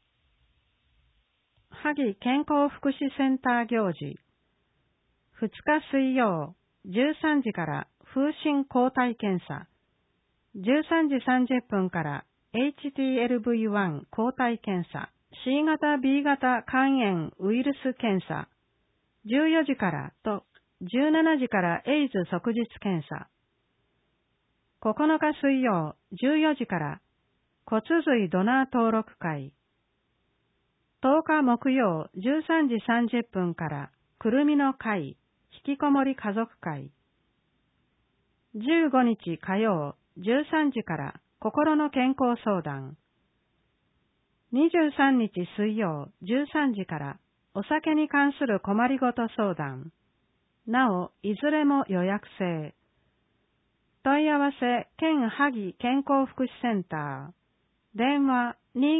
萩健康福祉センター行事。2日水曜、13時から風疹抗体検査。13時30分から HTLV1 抗体検査。C 型 B 型肝炎ウイルス検査。14時からと17時からエイズ即日検査。9日水曜14時から骨髄ドナー登録会。10日木曜13時30分からくるみの会、引きこもり家族会。15日火曜13時から心の健康相談。23日水曜13時からお酒に関する困りごと相談。なお、いずれも予約制。問い合わせ、県萩健康福祉センター。電話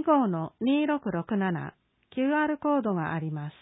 25-2667。QR コードがあります。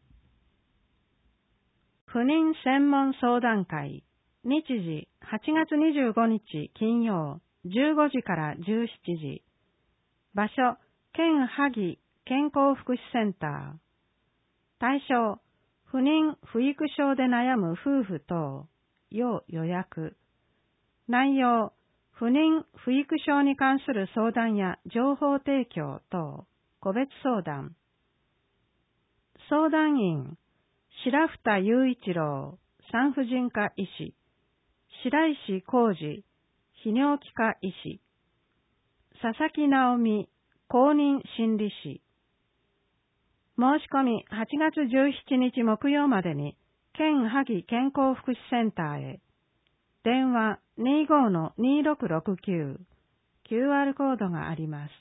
不妊専門相談会。日時、8月25日金曜、15時から17時。場所、県萩健康福祉センター。対象、不妊・不育症で悩む夫婦等、要予約。内容、不妊・不育症に関する相談や情報提供等、個別相談。相談員、白二雄一郎、産婦人科医師、白石浩二、泌尿器科医師、佐々木直美、公認心理師。申し込み8月17日木曜までに、県萩健康福祉センターへ。電話 25-2669。QR コードがあります。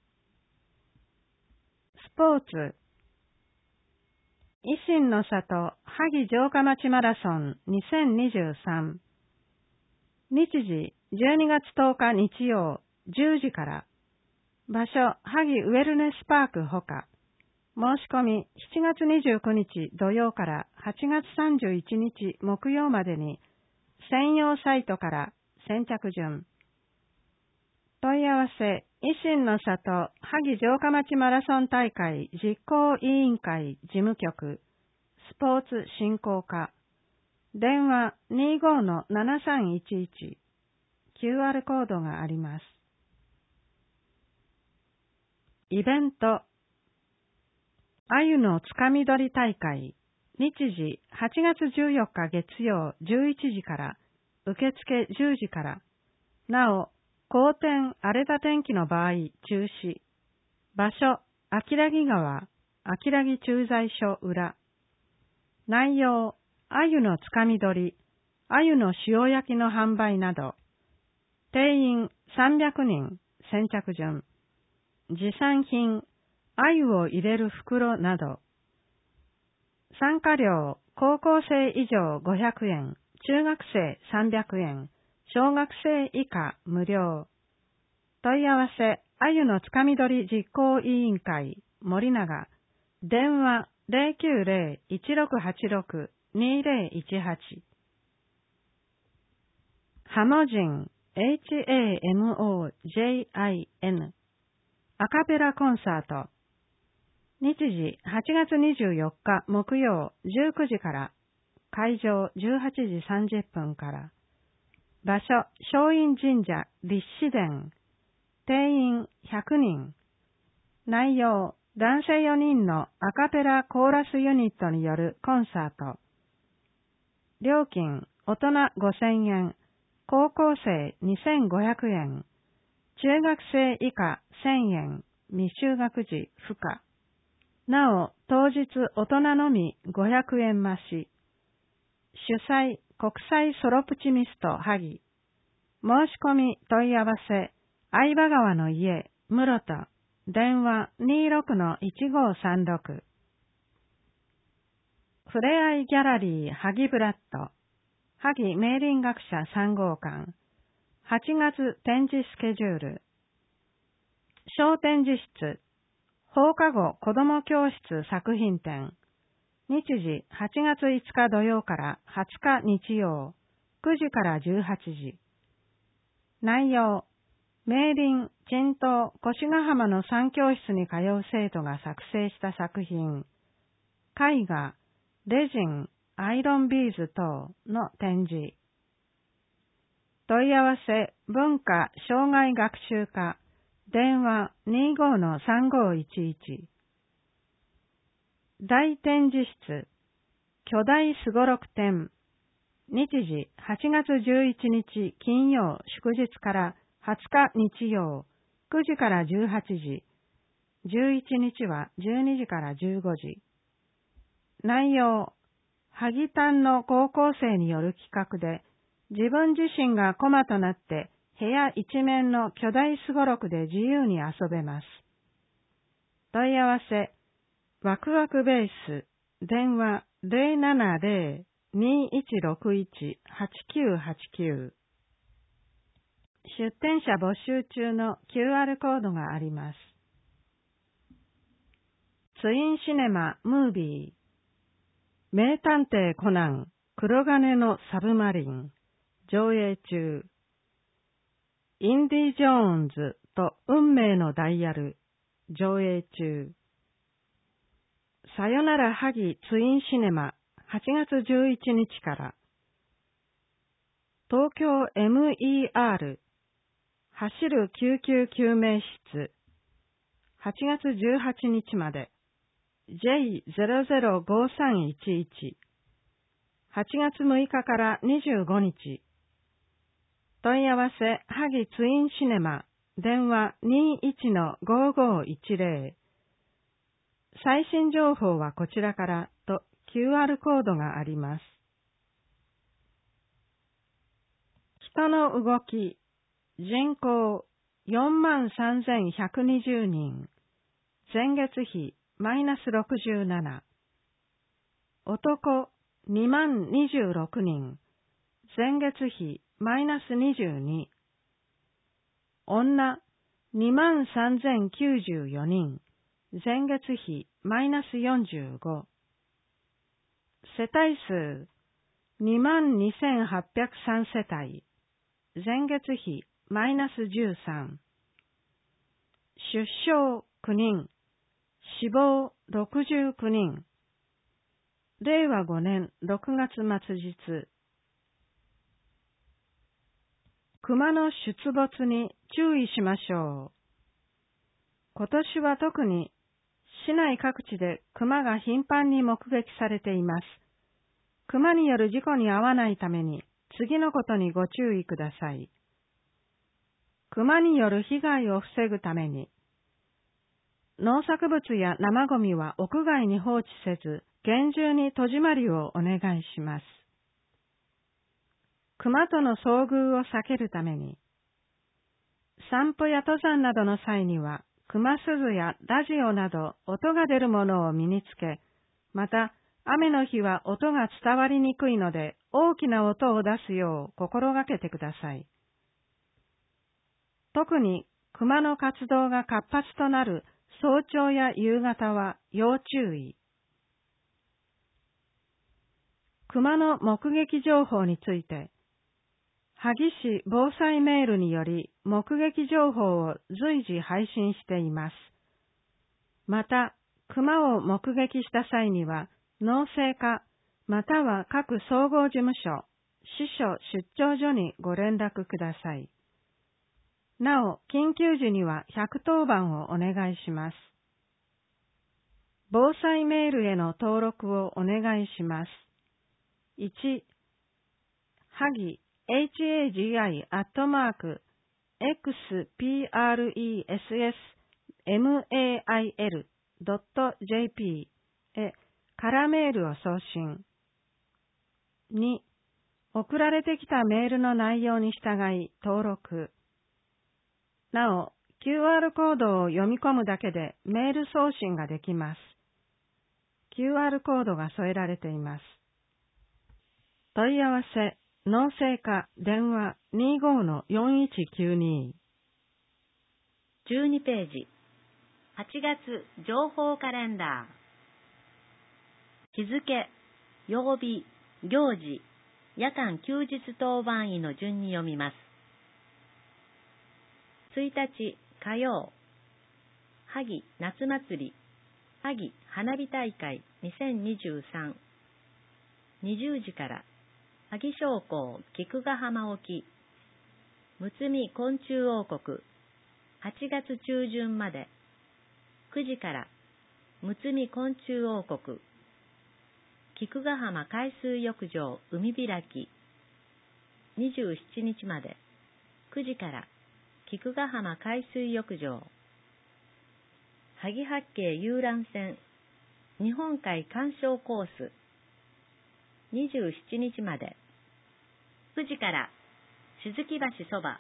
スポーツ。維新の里萩城下町マラソン2023。日時12月10日日曜10時から。場所萩ウェルネスパークほか。申し込み7月29日土曜から8月31日木曜までに専用サイトから先着順。問い合わせ、維新の里萩城下町マラソン大会実行委員会事務局スポーツ振興課。電話 25-7311。QR コードがあります。イベント。鮎のつかみ取り大会。日時8月14日月曜11時から、受付10時から。なお、好天荒れた天気の場合中止。場所、秋良木川、秋良木駐在所裏。内容、鮎のつかみ取り、鮎の塩焼きの販売など。定員300人、先着順。持参品、鮎を入れる袋など。参加料、高校生以上500円、中学生300円、小学生以下無料。問い合わせ、鮎のつかみ取り実行委員会、森永。電話 090-1686-2018。ハモジン、HAMOJIN。アカペラコンサート。日時8月24日木曜19時から。会場18時30分から。場所、松陰神社立志殿。定員100人。内容、男性4人のアカペラコーラスユニットによるコンサート。料金、大人5000円、高校生2500円、中学生以下1000円、未就学児不可。なお、当日大人のみ500円増し。主催、国際ソロプチミスト萩。申し込み問い合わせ、相葉川の家、室田。電話 26-1536。ふれあいギャラリー萩ブラッド。萩明林学者3号館。 8月展示スケジュール。小展示室。放課後子ども教室作品展。日時8月5日土曜から20日日曜。9時から18時。内容。明林、陳東、越ヶ浜の3教室に通う生徒が作成した作品。絵画、レジン、アイロンビーズ等の展示。問い合わせ、文化、障害学習課、電話 25-3511。大展示室、巨大すごろく展。日時8月11日金曜祝日から20日日曜9時から18時。11日は12時から15時。内容、萩丹の高校生による企画で、自分自身がコマとなって部屋一面の巨大すごろくで自由に遊べます。問い合わせ、ワクワクベース、電話 070-2161-8989。出展者募集中の QR コードがあります。ツインシネマムービー。名探偵コナン、黒金のサブマリン、上映中。インディ・ジョーンズと運命のダイヤル、上映中。さよなら萩ツインシネマ、8月11日から。東京 MER、走る救急救命室、8月18日まで。J005311、8月6日から25日。問い合わせ、萩ツインシネマ、電話 21-5510。最新情報はこちらからと QR コードがあります。人の動き、人口43,120人。前月比マイナス67。男20,026人。前月比マイナス22。女23,094人。前月比マイナス45。世帯数22,803世帯。前月比マイナス13。出生9人。死亡69人。令和5年6月末日。熊の出没に注意しましょう。今年は特に市内各地で熊が頻繁に目撃されています。熊による事故に遭わないために次のことにご注意ください。熊による被害を防ぐために、農作物や生ゴミは屋外に放置せず、厳重に戸締まりをお願いします。熊との遭遇を避けるために、散歩や登山などの際には、熊鈴やラジオなど音が出るものを身につけ、また雨の日は音が伝わりにくいので、大きな音を出すよう心がけてください。特に熊の活動が活発となる早朝や夕方は要注意。熊の目撃情報について、萩市防災メールにより目撃情報を随時配信しています。また、熊を目撃した際には、農政課または各総合事務所、支所出張所にご連絡ください。なお、緊急時には110番をお願いします。防災メールへの登録をお願いします。1、萩hagi@expressmail.jp へ空メールを送信。2、送られてきたメールの内容に従い登録。なお、QR コードを読み込むだけでメール送信ができます。QR コードが添えられています。問い合わせ農政課電話 25-4192。 12ページ。8月情報カレンダー。日付、曜日、行事、夜間休日当番医の順に読みます。1日火曜、萩夏祭り、萩花火大会2023。20時から、萩商工菊ヶ浜沖、むつみ昆虫王国、8月中旬まで、9時から、むつみ昆虫王国、菊ヶ浜海水浴場海開き、27日まで、9時から、菊ヶ浜海水浴場、萩八景遊覧船、日本海鑑賞コース、27日まで、9時から、静木橋そば、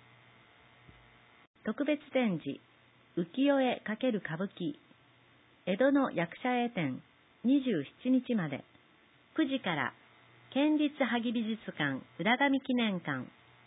特別展示、浮世絵×歌舞伎、江戸の役者絵展、27日まで、9時から、県立萩美術館浦上記念館、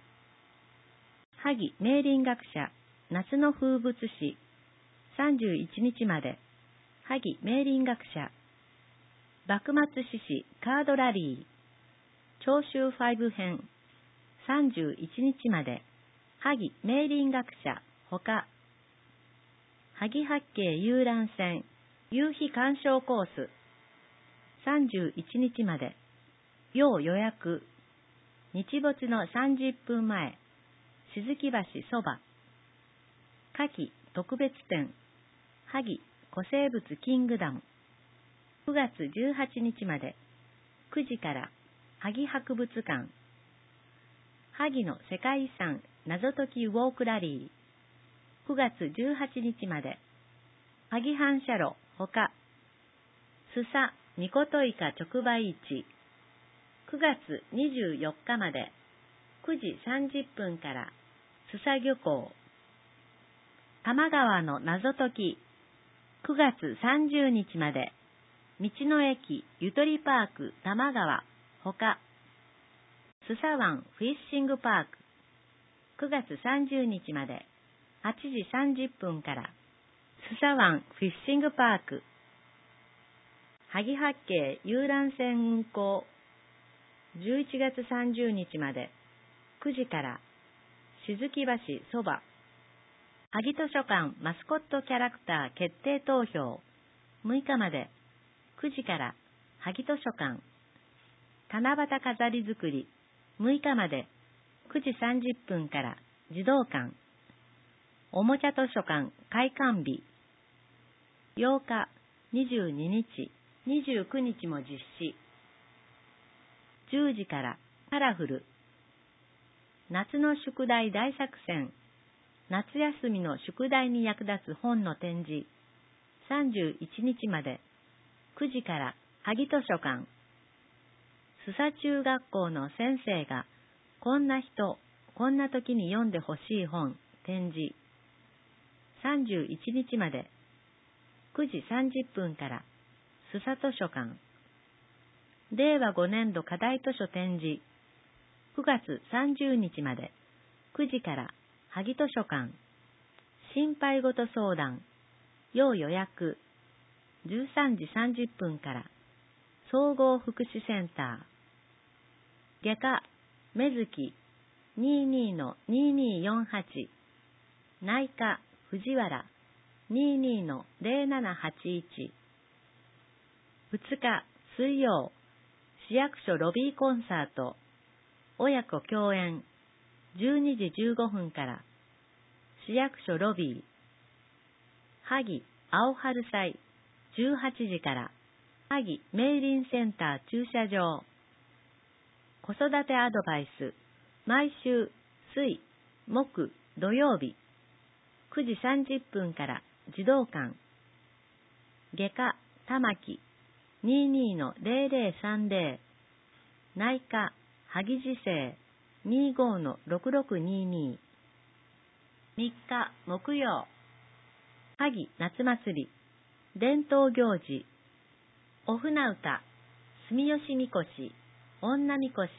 萩明林学者夏の風物詩、31日まで、萩明林学者、幕末志士カードラリー、長州5編、31日まで、萩明林学者ほか、萩八景遊覧船夕日鑑賞コース、31日まで、要予約、日没の30分前、静木橋そば、夏季特別展、萩古生物キングダム、9月18日まで、9時から萩博物館、萩の世界遺産謎解きウォークラリー、9月18日まで、萩反射炉ほか、須佐みこといか直売市、9月24日まで、9時30分から須佐漁港、多摩川の謎解き、9月30日まで、道の駅ゆとりパーク多摩川ほか、須佐湾フィッシングパーク、9月30日まで、8時30分から、須佐湾フィッシングパーク、萩八景遊覧船運航、11月30日まで、9時から、静木橋そば、萩図書館マスコットキャラクター決定投票、6日まで、9時から、萩図書館、七夕飾り作り、6日まで、9時30分から児童館、おもちゃ図書館開館日、8日、22日、29日も実施。10時からカラフル、夏の宿題大作戦、夏休みの宿題に役立つ本の展示、31日まで、9時から萩図書館、須佐中学校の先生が、こんな人、こんな時に読んでほしい本、展示、31日まで、9時30分から、須佐図書館、令和5年度課題図書展示、9月30日まで、9時から、萩図書館、心配事相談、要予約、13時30分から、総合福祉センター、外科、目月、22-2248、内科、藤原、22-0781、2日、水曜、市役所ロビーコンサート、親子共演、12時15分から、市役所ロビー、萩青春祭、18時から、萩明林センター駐車場、子育てアドバイス、毎週、水、木、土曜日、9時30分から児童館、外科、玉木、22-0030、内科、萩時世、25-6622、3日、木曜、萩夏祭り、伝統行事、お船歌、住吉みこし、女みこし、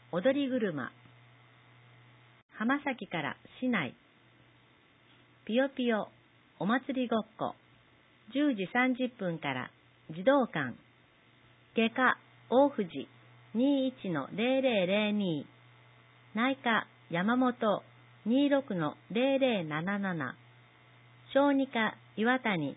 踊り車。浜崎から市内。ぴよぴよお祭りごっこ。10時30分から児童館。外科大藤 21-0002。内科山本 26-0077。小児科岩谷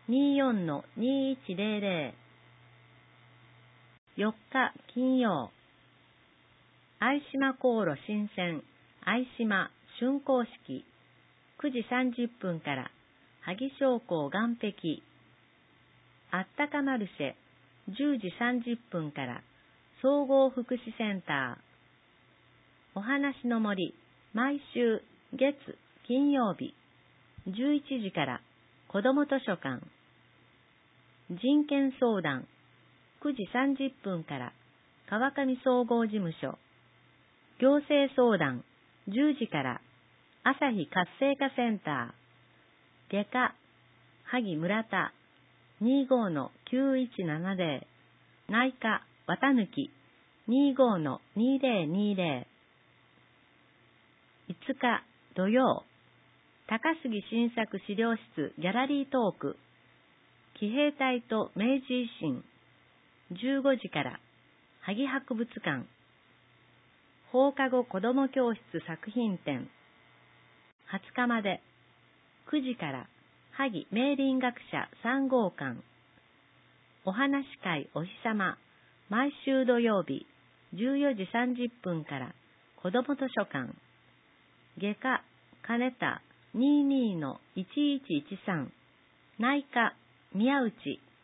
24-2100。4日金曜。相島航路新線相島竣工式。9時30分から萩商工岸壁。あったかマルシェ10時30分から総合福祉センター。お話の森毎週月金曜日11時から子ども図書館。人権相談9時30分から川上総合事務所。行政相談10時から朝日活性化センター。外科萩村田 25-9170。内科綿貫 25-2020。5日土曜。高杉新作資料室ギャラリートーク。騎兵隊と明治維新。15時から萩博物館。放課後子ども教室作品展。20日まで。9時から萩明林学者3号館。お話会お日様毎週土曜日14時30分から子ども図書館。外科金田 22-1113。内科宮内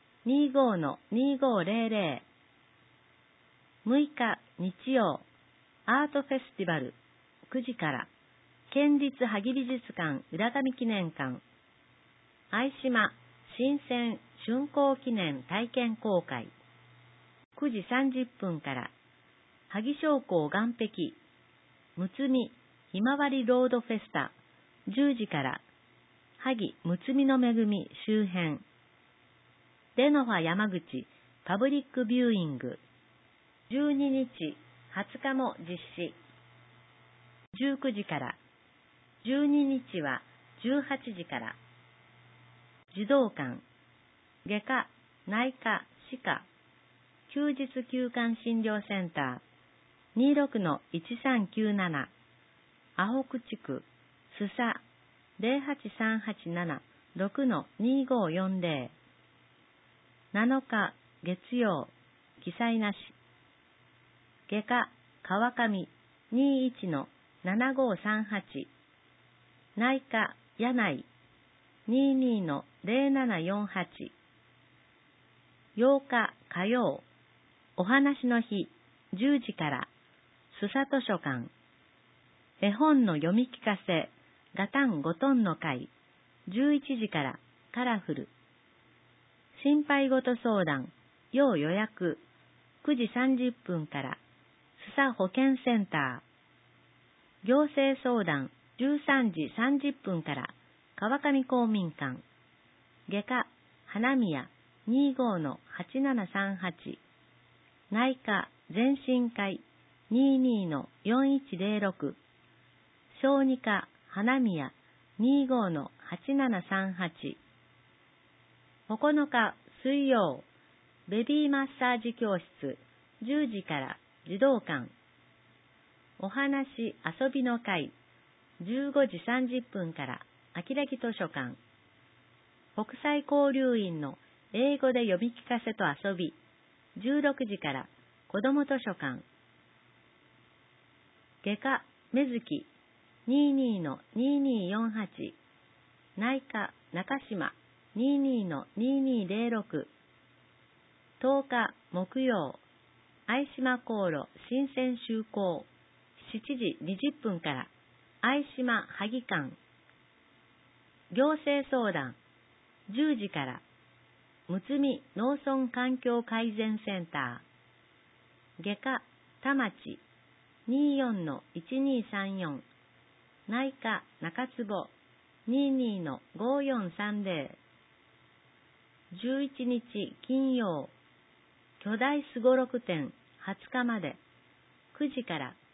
25-2500。6日日曜。アートフェスティバル9時から県立萩美術館浦上記念館。相島新鮮竣工記念体験公開。9時30分から萩商工岸壁むつみひまわりロードフェスタ。10時から萩むつみの恵み周辺。レノファ山口パブリックビューイング。12日20日も実施。19時から。12日は18時から。児童館。外科、内科、歯科。休日休館診療センター。26-1397。アホク地区。すさ。08387-6-2540。7日月曜。記載なし。外科川上 21-7538。内科柳井 22-0748。8日火曜。お話の日10時から須佐図書館。絵本の読み聞かせガタンゴトンの会。11時からカラフル。心配事相談要予約9時30分から須佐保健センター。行政相談13時30分から川上公民館。外科花宮 25-8738。内科全身会 22-4106。小児科花宮 25-8738。9日水曜。ベビーマッサージ教室10時から児童館。お話遊びの会15時30分から秋木図書館。国際交流員の英語で読み聞かせと遊び16時から子ども図書館。外科目月 22-2248。内科中島 22-2206。10日木曜。相島航路新鮮就航7時20分から相島萩館。行政相談10時からむつみ農村環境改善センター。外科田町 24-1234。内科中坪 22-5430。11日金曜。巨大すごろく展20日まで9時から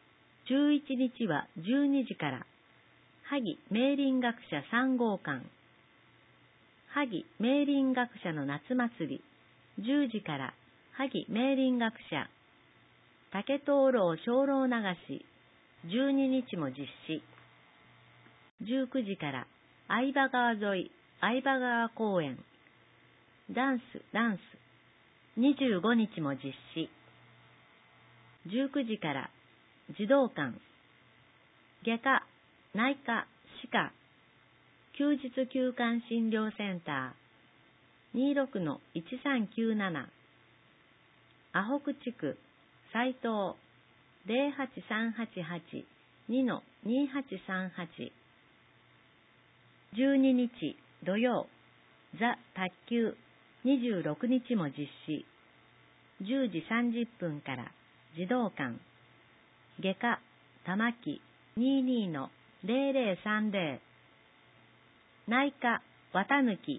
11日は12時から、萩明林学者3号館。萩明林学者の夏祭り、10時から、萩明林学者。竹灯籠精霊流し、12日も実施。19時から、相場川沿い、相場川公園。ダンス、25日も実施。19時から、児童館。外科、内科、歯科。休日休館診療センター。26-1397。阿北地区、斉藤。08388-2-2838。12日土曜、ザ・卓球26日も実施。10時30分から児童館。外科、玉木 22-0030。内科、綿抜き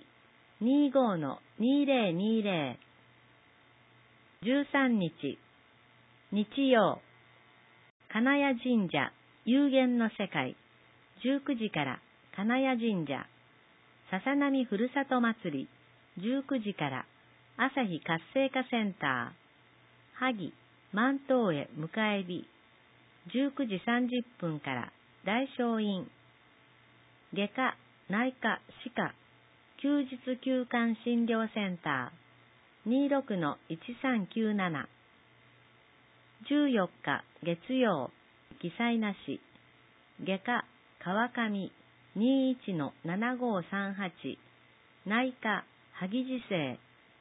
25-2020。13日日曜、金谷神社有限の世界。19時から金谷神社。笹波ふるさと祭り。19時から朝日活性化センター。萩万灯へ迎え火。19時30分から大正院。外科、内科、歯科。休日休館診療センター。26-1397。14日月曜、記載なし。外科、川上 21-7538。内科、萩治世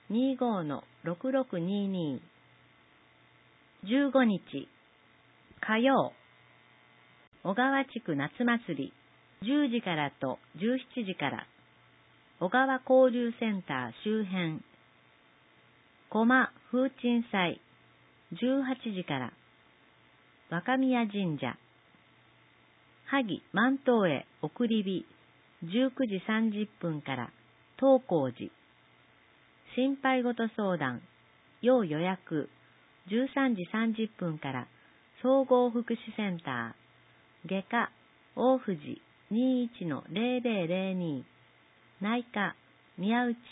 25-6622。15日火曜、小川地区夏祭り。10時からと17時から。小川交流センター周辺。駒風鎮祭。18時から。若宮神社。萩万灯へ送り火。19時30分から東光寺。心配事相談。要予約。13時30分から総合福祉センター。外科、大藤 21-0002。内科、宮内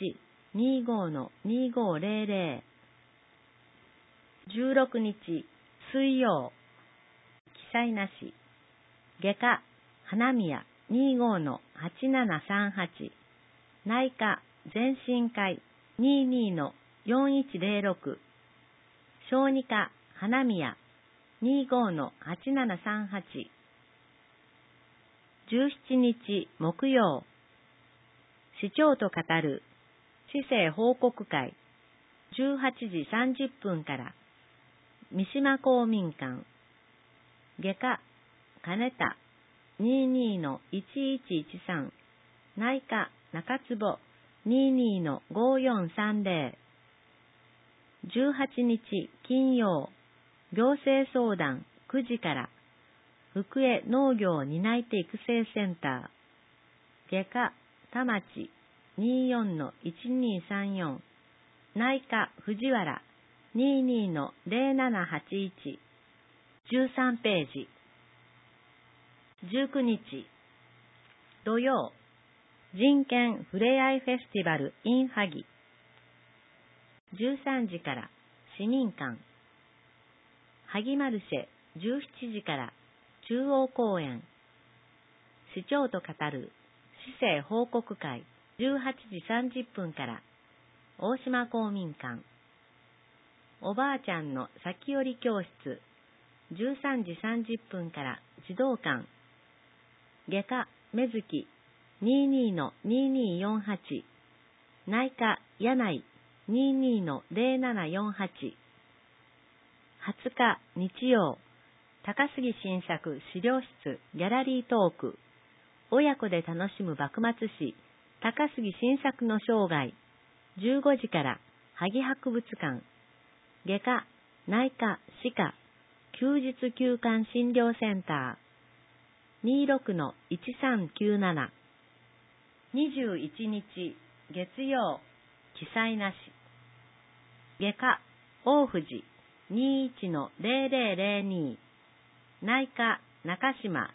25-2500。16日水曜、記載なし。外科、花宮 25-8738。内科、全身会 22-4106。小児科、花宮 25-8738。17日木曜、市長と語る市政報告会。18時30分から三島公民館。外科、金田 22-1113。内科、中坪 22-5430。18日金曜、行政相談9時から、福江農業担い手育成センター。外科、田町 24-1234。内科、藤原 22-0781。13ページ。19日土曜、人権ふれあいフェスティバル in 萩。13時から市民館。萩マルシェ17時から中央公園。市長と語る市政報告会。18時30分から大島公民館。おばあちゃんの先寄り教室。13時30分から児童館。外科、目月 22-2248。内科、柳井 22-0748。20日日曜、高杉新作資料室ギャラリートーク。親子で楽しむ幕末史高杉新作の生涯。15時から萩博物館。外科、内科、歯科。休日休館診療センター。26-1397。21日月曜、記載なし。外科、大藤 21-0002。 内科中島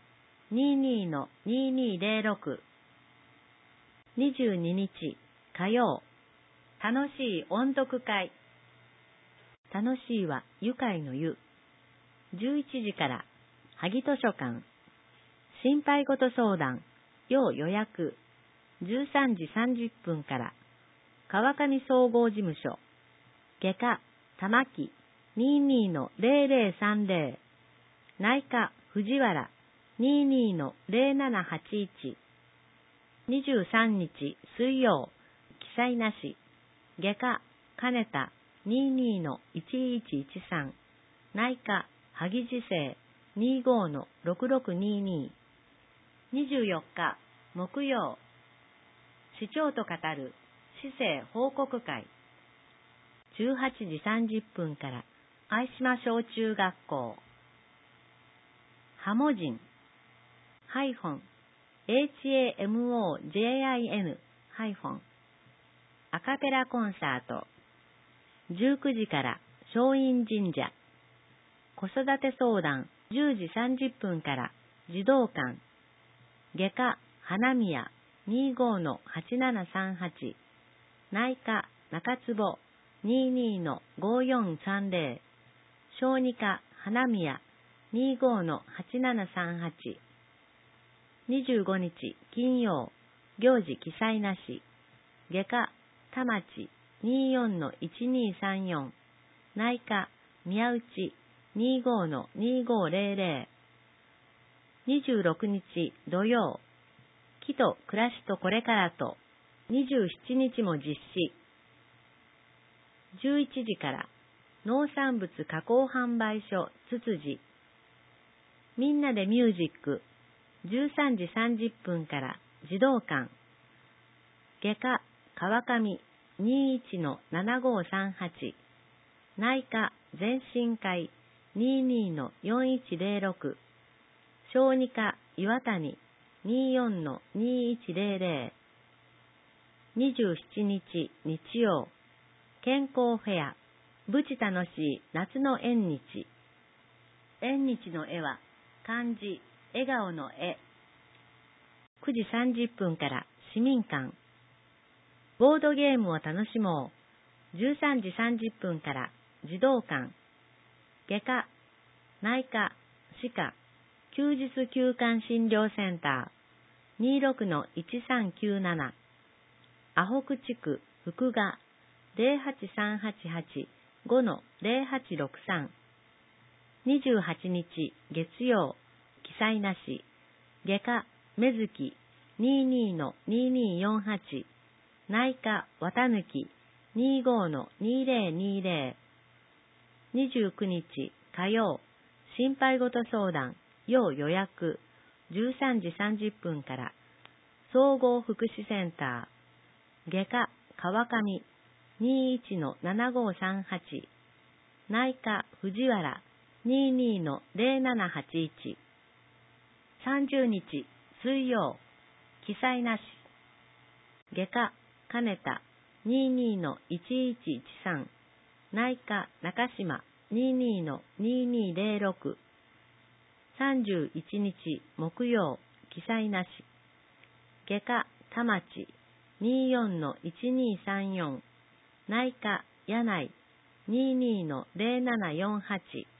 22-2206 22日火曜、楽しい音読会。楽しいは愉快の湯。11時から萩図書館。心配事相談、要予約。13時30分から川上総合事務所。外科玉木 22-0030。内科藤原 22-0781。23日水曜、記載なし。外科金田 22-1113。内科萩治世 25-6622。24日木曜、市長と語る市政報告会。18時30分から相島小中学校。ハモジンHAMOJIN- アカペラコンサート。19時から松陰神社。子育て相談10時30分から児童館。外科花宮 25-8738。内科中坪 22-5430。小児科花宮 25-8738。25日金曜、行事記載なし。外科田町 24-1234。内科宮内 25-2500。26日土曜、木と暮らしとこれからと27日も実施。11時から農産物加工販売所つつじ。みんなでミュージック。13時30分から児童館。外科川上 21-7538。内科全身会 22-4106。小児科岩谷 24-2100。27日日曜、健康フェア、ぶち楽しい夏の縁日。縁日の絵は漢字、笑顔の絵。9時30分から市民館。ボードゲームを楽しもう。13時30分から児童館。外科、内科、歯科、休日休館診療センター 26-1397。阿北地区福賀 08388-5-0863。28日月曜、記載なし。外科目月 22-2248。内科綿抜き 25-2020。29日火曜、心配事相談要予約。13時30分から総合福祉センター。外科川上 21-7538。内科藤原 22-0781。30日水曜、記載なし。外科金田 22-1113。内科中島 22-2206。31日木曜、記載なし。外科田町 24-1234。内科柳井 22-0748。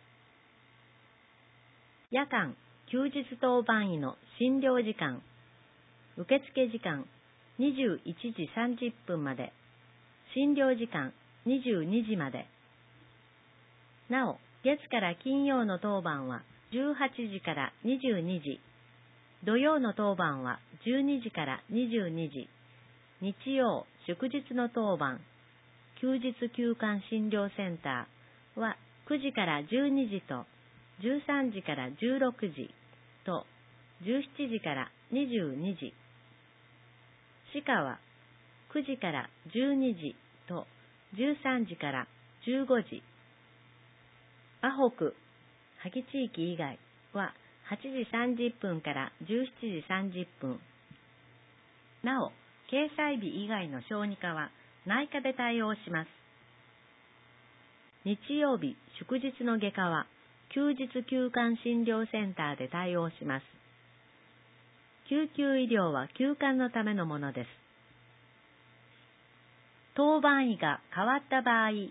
夜間休日当番医の診療時間。受付時間21時30分まで。診療時間22時まで。なお、月から金曜の当番は18時から22時。土曜の当番は12時から22時。日曜、祝日の当番、休日休館診療センターは9時から12時と13時から16時と17時から22時。歯科は9時から12時と13時から15時。阿北、萩地域以外は8時30分から17時30分。なお、掲載日以外の小児科は内科で対応します。日曜日、祝日の外科は休日休館診療センターで対応します。救急医療は休館のためのものです。当番医が変わった場合、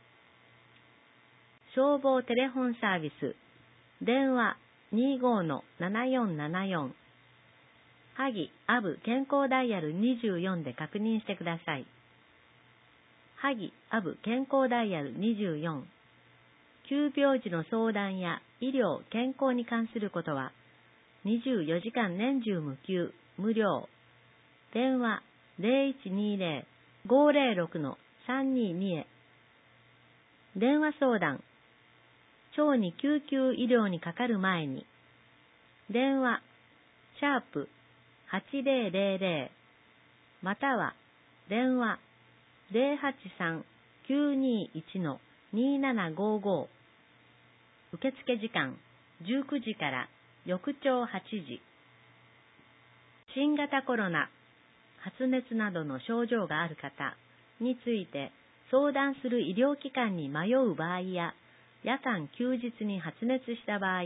消防テレフォンサービス、電話 25-7474、萩アブ健康ダイヤル24で確認してください。萩アブ健康ダイヤル24、急病時の相談や医療・健康に関することは、24時間年中無休、無料。電話 0120-506-322 へ。電話相談。小児救急医療にかかる前に。電話、#8000、または、電話、083-921-2755。受付時間、19時から翌朝8時。新型コロナ、発熱などの症状がある方について相談する医療機関に迷う場合や、夜間休日に発熱した場合、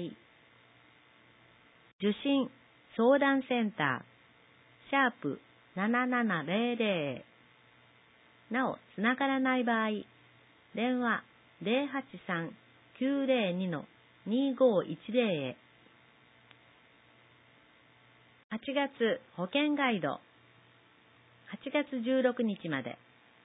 受診相談センター、#7700。なお、つながらない場合、電話 083-902-2510 へ。8月保険ガイド。8月16日まで。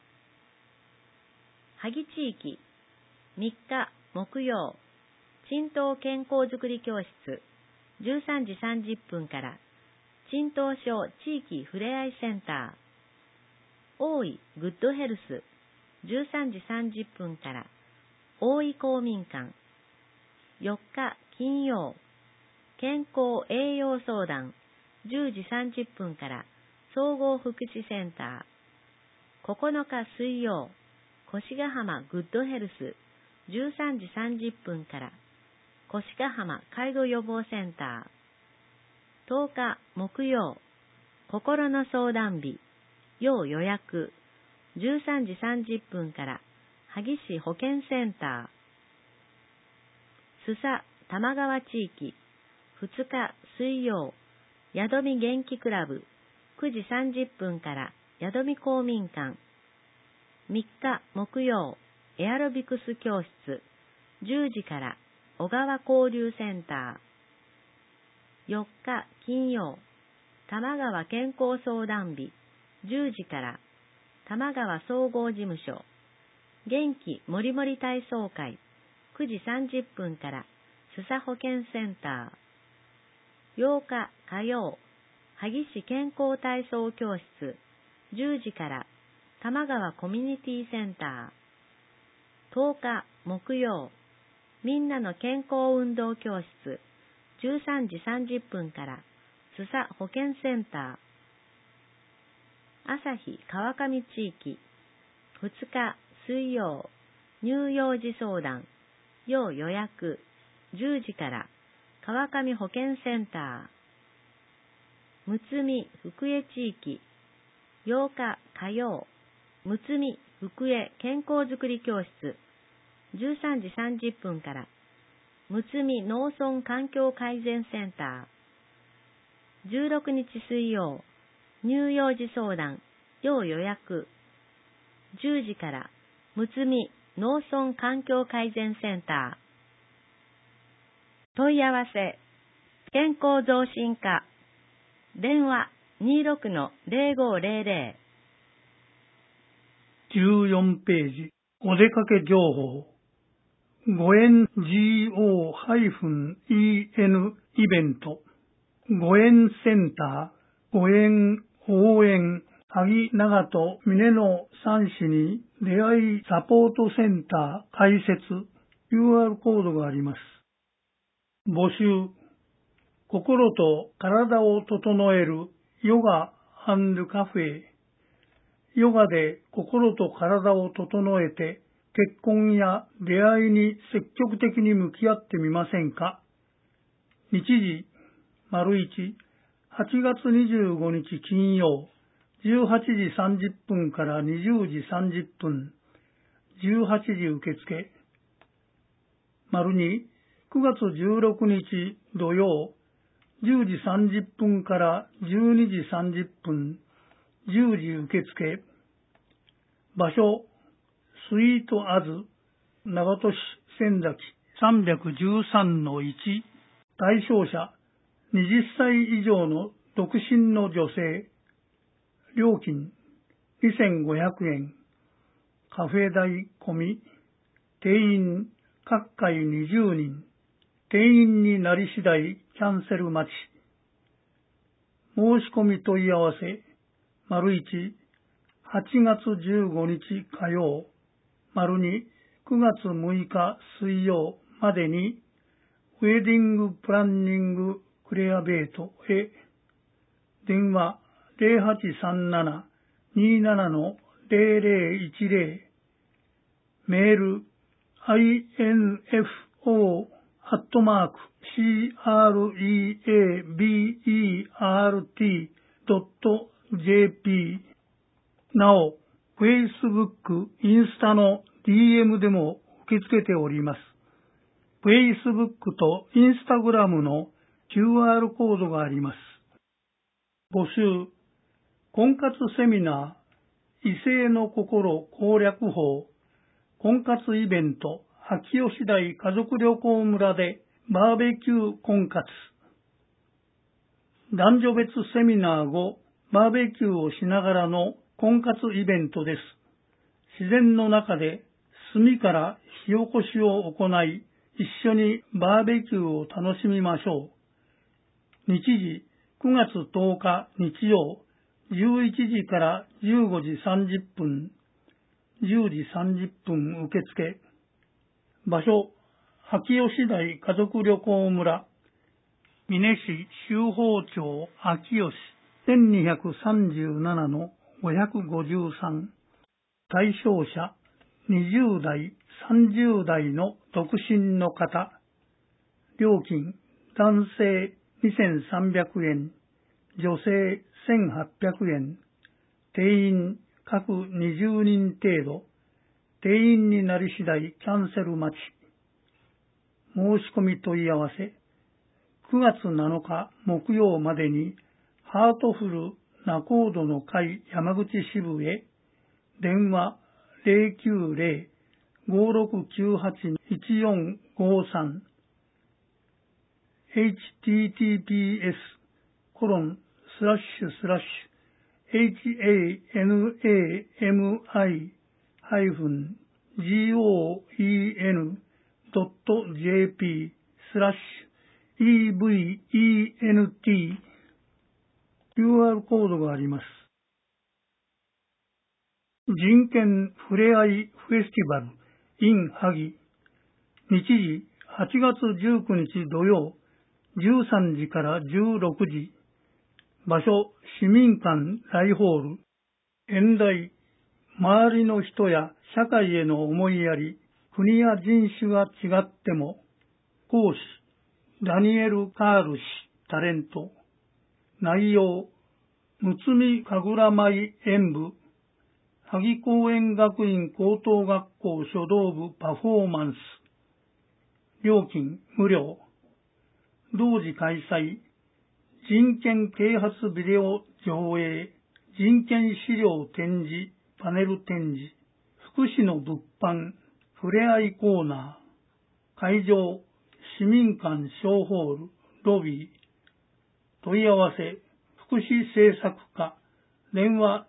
萩地域、3日木曜、鎮東健康づくり教室、13時30分から、鎮東省地域ふれあいセンター、大井グッドヘルス、13時30分から、大井公民館、4日金曜、健康栄養相談、10時30分から、総合福祉センター、9日水曜、越ヶ浜グッドヘルス、13時30分から、越ヶ浜介護予防センター、10日木曜、心の相談日、要予約、13時30分から、萩市保健センター、須佐玉川地域、2日水曜、宿見元気クラブ、9時30分から宿見公民館、3日木曜、エアロビクス教室、10時から小川交流センター、4日金曜、玉川健康相談日、10時から玉川総合事務所、元気もりもり体操会、9時30分から須佐保健センター、8日火曜、萩市健康体操教室、10時から玉川コミュニティセンター、10日木曜、みんなの健康運動教室、13時30分から須佐保健センター、旭川上地域、2日水曜、乳幼児相談、要予約、10時から川上保健センター、むつみ福江地域、8日火曜、むつみ福江健康づくり教室、13時30分から、むつみ農村環境改善センター、16日水曜、乳幼児相談、要予約、10時から、むつみ農村環境改善センター。問い合わせ、健康増進課、電話 26-0500。 14ページ、お出かけ情報。ご縁 GO-EN イベント。ご縁センター、ご縁応援、萩長門峰野3市に出会いサポートセンター開設 QR コードがあります。募集、心と体を整えるヨガ&カフェ。ヨガで心と体を整えて結婚や出会いに積極的に向き合ってみませんか。日時、1、8月25日金曜、18時30分から20時30分、18時受付。2、9 9月16日土曜、10時30分から12時30分、10時受付。場所、スイートアズ、長門市仙崎 313-1。対象者、20歳以上の独身の女性。料金、2500円。カフェ代込み。定員、各回20人。定員になり次第、キャンセル待ち。申し込み問い合わせ、1、8月15日火曜、2、9月6日水曜までに、ウェディングプランニングクレアベートへ、電話 0837-27-0010、メール info@creabert.jp。 なお、Facebook、インスタの DM でも受け付けております。Facebook と Instagram の QR コードがあります。募集、婚活セミナー、異性の心攻略法、婚活イベント、秋吉台家族旅行村でバーベキュー婚活。男女別セミナー後、バーベキューをしながらの婚活イベントです。自然の中で炭から火起こしを行い、一緒にバーベキューを楽しみましょう。日時、9月10日日曜、11時から15時30分、10時30分受付。場所、秋吉台家族旅行村、美祢市秋芳町秋吉 1237-553。対象者、20代、30代の独身の方。料金、男性2300円、女性1800円。定員、各20人程度。定員になり次第キャンセル待ち。申し込み問い合わせ。9月7日木曜までにハートフル仲人の会山口支部へ。電話 090-5698-1453。hanami-hanmi-goen.jp/event QR コードがあります。人権ふれあいフェスティバル in 萩。日時8月19日土曜13時から16時。場所市民館大ホール。演題、周りの人や社会への思いやり、国や人種が違っても。講師、ダニエル・カール氏、タレント。内容、むつみ神楽舞演舞、萩公園学院高等学校書道部パフォーマンス。料金無料。同時開催。人権啓発ビデオ上映、人権資料展示、パネル展示、福祉の物販、ふれあいコーナー。会場、市民館小ホール、ロビー。問い合わせ、福祉政策課、電話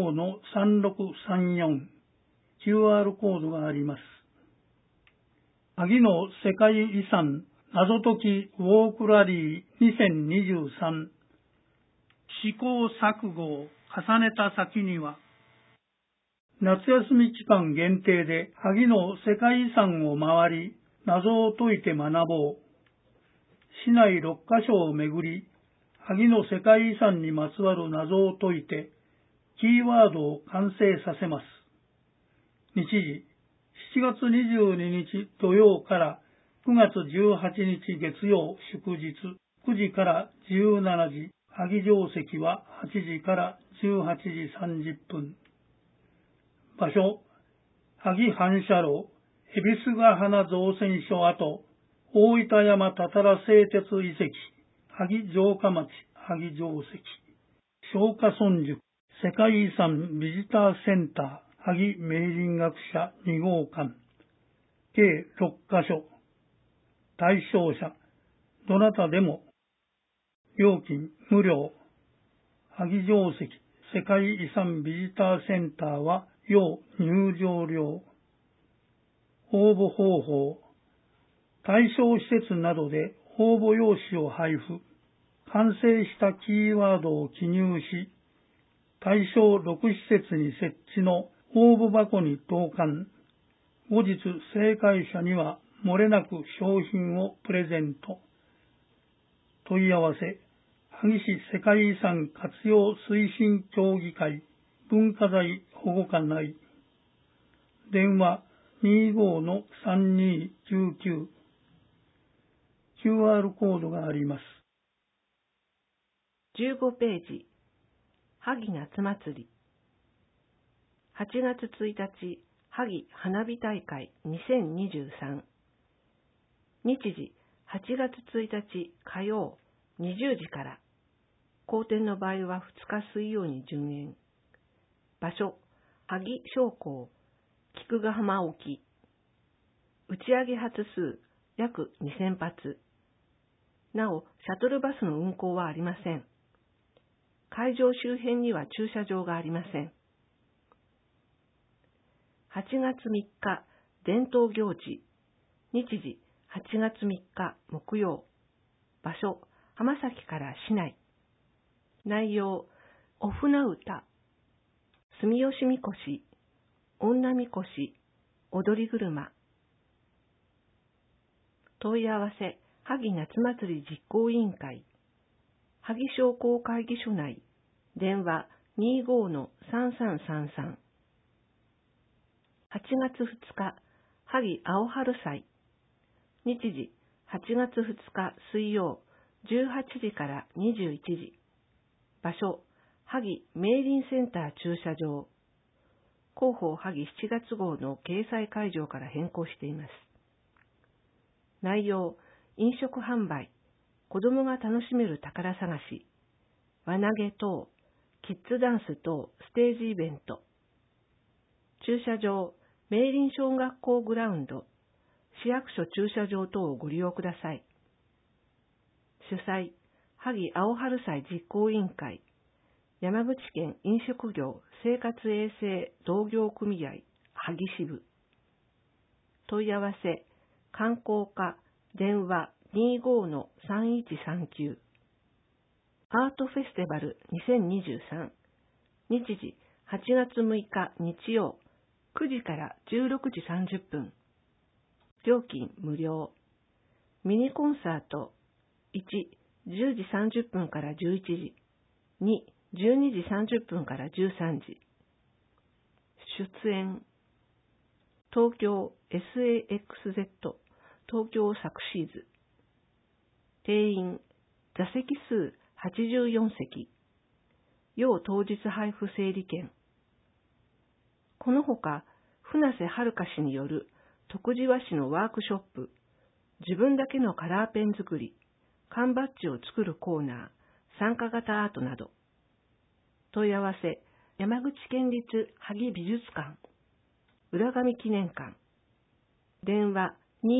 25-3634。QR コードがあります。萩の世界遺産謎解きウォークラリー2023。試行錯誤を重ねた先には、夏休み期間限定で萩の世界遺産を回り、謎を解いて学ぼう。市内6カ所を巡り、萩の世界遺産にまつわる謎を解いて、キーワードを完成させます。日時、7月22日土曜から9月18日月曜祝日9時から17時、萩定石は8時から18時30分。場所、萩反射炉、恵比寿ヶ花造船所跡、 大分山たたら製鉄遺跡、萩城下町、萩城跡、松下村塾、世界遺産ビジターセンター、萩明林学者2号館、計6カ所、対象者、どなたでも、料金無料、萩城跡、世界遺産ビジターセンターは要入場料、応募方法、対象施設などで応募用紙を配布、完成したキーワードを記入し、対象6施設に設置の応募箱に投函。後日正解者には漏れなく商品をプレゼント。問い合わせ、萩市世界遺産活用推進協議会文化財保護課内。電話 25-3219。QR コードがあります。 15ページ、萩夏祭り。8月1日、萩花火大会2023。日時、8月1日火曜20時から。後天の場合は2日水曜に順延。場所、萩商工、菊ヶ浜沖。打ち上げ発数、約2000発。なお、シャトルバスの運行はありません。会場周辺には駐車場がありません。8月3日、伝統行事。日時、8月3日木曜。場所、浜崎から市内。内容、お船歌、住吉みこし、女みこし、踊り車。問い合わせ、萩夏祭り実行委員会。萩商工会議所内。電話 25-3333。8月2日、萩青春祭。日時、8月2日水曜、18時から21時。場所、萩明林センター駐車場。広報萩7月号の掲載会場から変更しています。内容、飲食販売、子供が楽しめる宝探し、輪投げ等、キッズダンス等ステージイベント。駐車場、明林小学校グラウンド、市役所駐車場等をご利用ください。主催、萩青春祭実行委員会、山口県飲食業生活衛生同業組合萩支部。問い合わせ、観光課、電話 25-3139。アートフェスティバル2023。日時、8月6日日曜、9時から16時30分。料金無料。ミニコンサート、1、10時30分から11時。2、12時30分から13時。出演、東京 SAXZ 東京サクシーズ。定員、座席数84席。要当日配布整理券。このほか、船瀬遥氏による徳地和紙のワークショップ、自分だけのカラーペン作り、缶バッジを作るコーナー、参加型アートなど。問い合わせ、山口県立萩美術館、浦上記念館。電話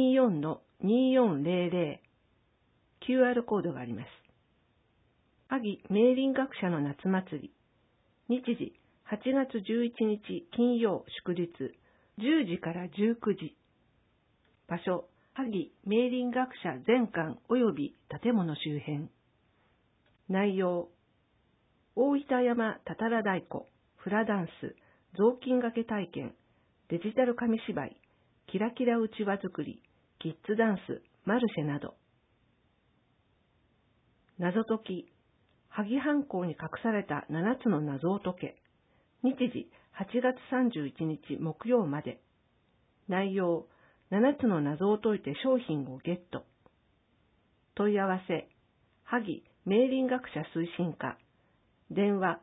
24-2400。QR コードがあります。萩明林学者の夏祭り。日時、8月11日金曜祝日、10時から19時。場所、萩明林学者全館及び建物周辺。内容、大分山たたら太鼓、フラダンス、雑巾掛け体験、デジタル紙芝居、キラキラうちわ作り、キッズダンス、マルシェなど。謎解き、萩藩校に隠された7つの謎を解け。日時、8月31日木曜まで。内容、7つの謎を解いて商品をゲット。問い合わせ、萩明林学者推進課。電話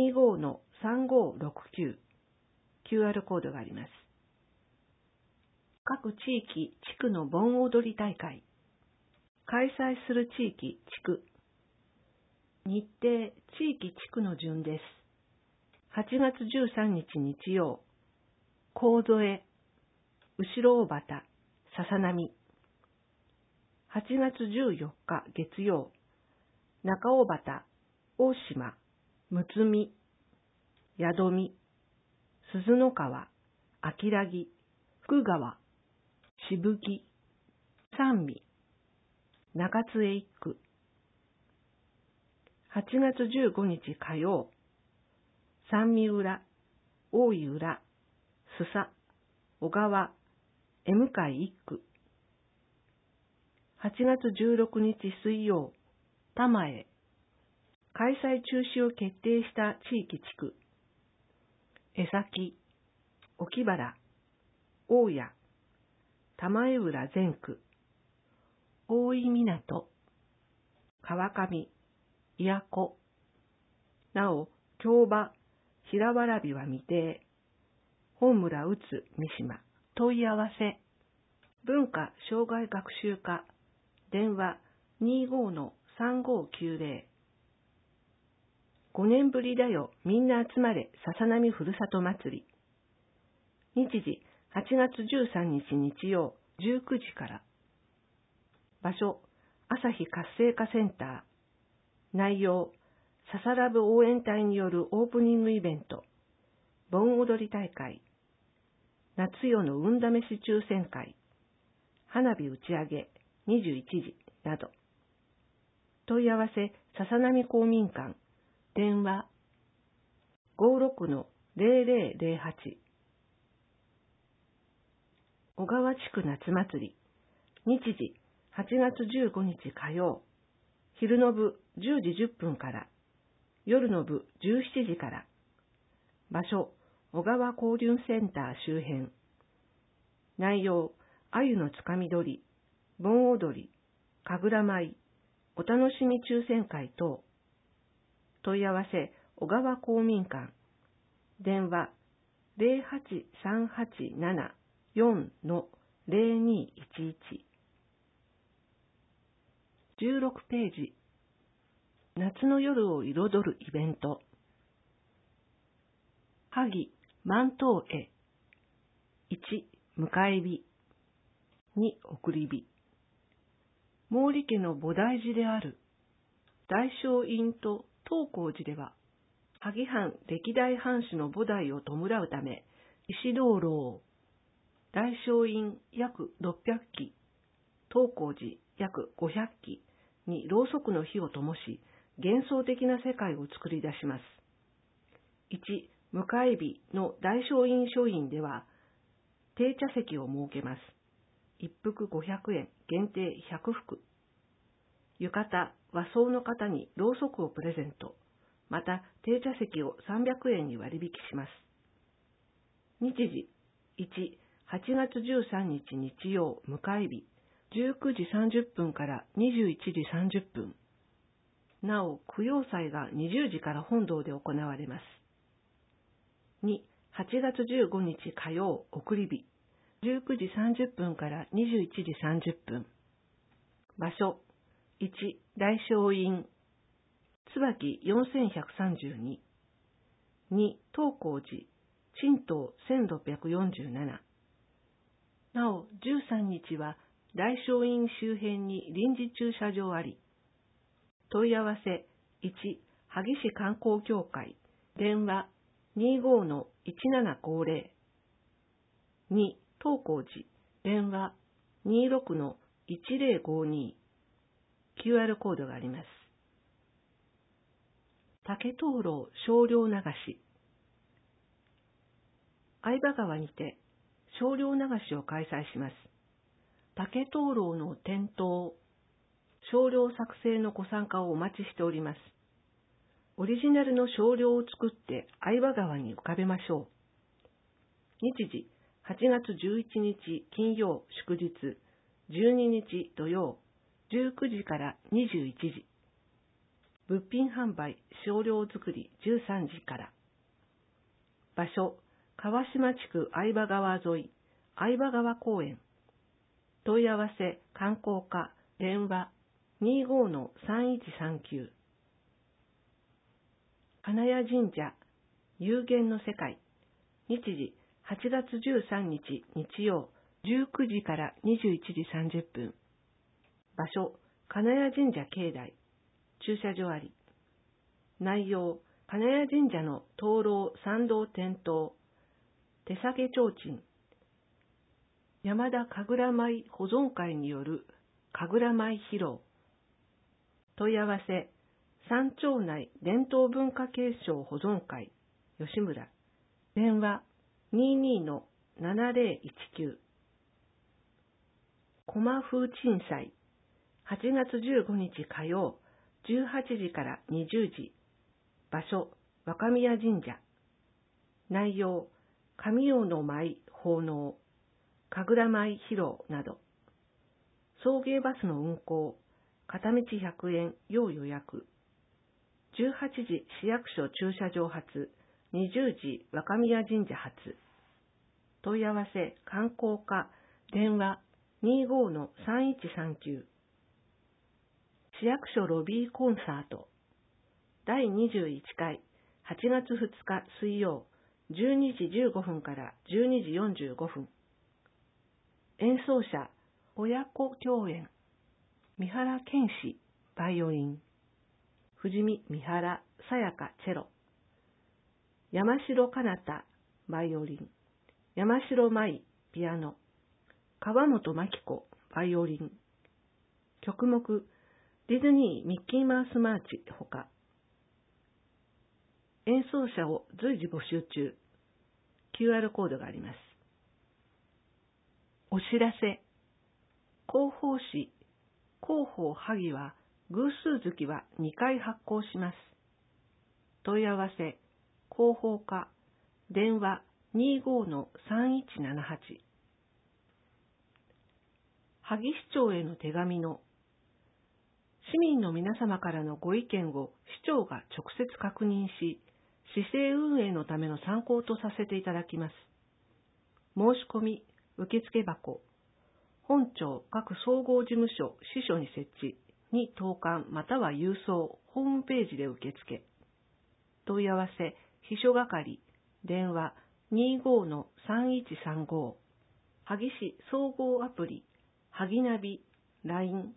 25-3569。QR コードがあります。各地域地区の盆踊り大会。 開催する地域、地区。日程、地域、地区の順です。8月13日日曜、神添、後ろ大畑、笹波。8月14日月曜、中大畑、大島、むつみ、宿見、鈴の川、秋良木、福川、渋木、三味、中津江一区。8月15日火曜、三味浦、大井浦、須佐、小川、江向一区。8月16日水曜、玉江、開催中止を決定した地域地区。江崎、沖原、大谷、玉江浦全区、大井港、川上、宮古。なお、京場、平わらびは未定。本村宇津三島。問い合わせ。文化障害学習課。電話 25-3590。5年ぶりだよ、みんな集まれ、笹波ふるさと祭り。日時、8月13日日曜、19時から。場所、朝日活性化センター。内容、ササラブ応援隊によるオープニングイベント、盆踊り大会、夏夜の運試し抽選会、花火打ち上げ21時など。問い合わせ、笹波公民館。電話 56-0008。小川地区夏祭り。日時8月15日火曜。昼の部10時10分から。夜の部17時から。場所、小川交流センター周辺。内容、鮎のつかみ取り、盆踊り、神楽舞、お楽しみ抽選会等。問い合わせ、小川公民館。電話 083874-0211。16ページ。夏の夜を彩るイベント。萩、万灯会。1、迎え火。2、送り火。毛利家の菩提寺である大聖院と東光寺では、萩藩歴代藩主の菩提を弔うため、石灯籠、大聖院約600基、東光寺約500基にろうそくの火を灯し、幻想的な世界を作り出します。1、迎え火の大聖院書院では、定茶席を設けます。一服500円、限定100服。浴衣、和装の方にろうそくをプレゼント。また、定茶席を300円に割引します。日時、1、8月13日日曜、迎え火、19時30分から21時30分。なお、供養祭が20時から本堂で行われます。2、8月15日火曜、送り火、19時30分から21時30分。場所、1、大聖院、椿4132。2、東光寺、陳東1647。なお、13日は大聖院周辺に臨時駐車場あり。問い合わせ、1、萩市観光協会、電話 25-1750。2、東光寺、電話 26-1052。QR コードがあります。竹灯籠少量流し。相場川にて少量流しを開催します。竹灯籠の点灯、少量作成のご参加をお待ちしております。オリジナルの少量を作って相場川に浮かべましょう。日時、8月11日金曜祝日、12日土曜、19時から21時。物品販売、少量作り13時から。場所、川島地区相場川沿い、相場川公園。問い合わせ、観光課、電話 25-3139金谷神社有限の世界日時8月13日日曜19時から21時30分場所金谷神社境内駐車場あり内容金谷神社の灯籠参道点灯手下げ提灯山田神楽舞保存会による神楽舞披露問い合わせ山町内伝統文化継承保存会吉村電話 22-7019 駒風鎮祭8月15日火曜18時から20時場所若宮神社内容神代の舞奉納神楽舞披露など送迎バスの運行片道100円要予約18時市役所駐車場発20時若宮神社発問い合わせ観光課電話 25-3139 市役所ロビーコンサート第21回8月2日水曜12時15分から12時45分演奏者親子共演三原健志バイオリン藤見三原さやかチェロ山城かなたバイオリン山城舞ピアノ川本真紀子バイオリン曲目ディズニーミッキーマウスマーチほか演奏者を随時募集中 QR コードがあります。お知らせ広報誌広報萩は偶数月は2回発行します。問い合わせ広報課電話 25-3178 萩市長への手紙の市民の皆様からのご意見を市長が直接確認し、市政運営のための参考とさせていただきます。申し込み受付箱本庁各総合事務所支所に設置に投函または郵送ホームページで受付問い合わせ秘書係電話 25-3135 萩市総合アプリ萩ナビ LINE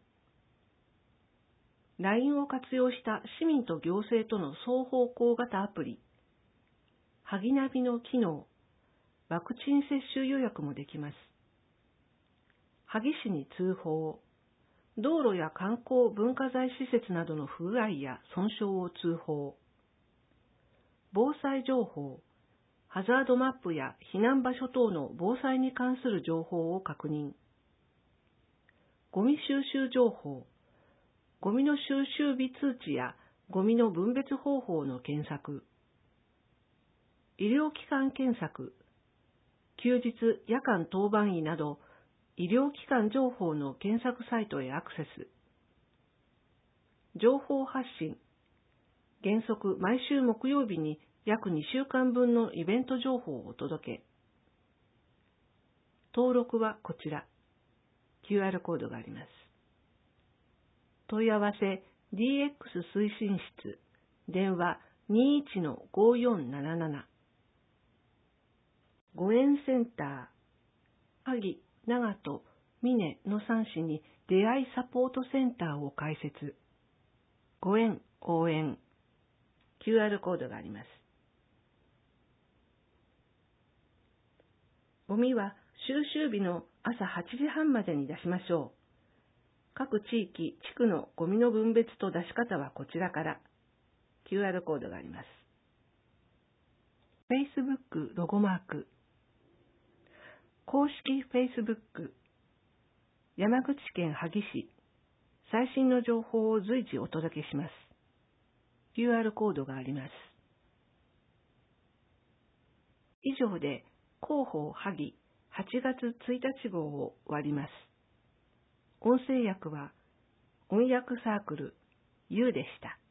を活用した市民と行政との双方向型アプリ萩ナビの機能ワクチン接種予約もできます。萩市に通報道路や観光文化財施設などの不具合や損傷を通報防災情報ハザードマップや避難場所等の防災に関する情報を確認ゴミ収集情報ゴミの収集日通知やゴミの分別方法の検索医療機関検索休日夜間当番医など医療機関情報の検索サイトへアクセス情報発信原則毎週木曜日に約2週間分のイベント情報をお届け登録はこちら QR コードがあります問い合わせ DX 推進室電話 21-5477 ご縁センター萩長門峰の3市に出会いサポートセンターを開設ご縁応援 QR コードがありますゴミは収集日の朝8時半までに出しましょう各地域、地区のゴミの分別と出し方はこちらから QR コードがあります。Facebook ロゴマーク公式 Facebook 山口県萩市最新の情報を随時お届けします。QR コードがあります。以上で広報萩8月1日号を終わります。音声訳は音訳サークル U でした。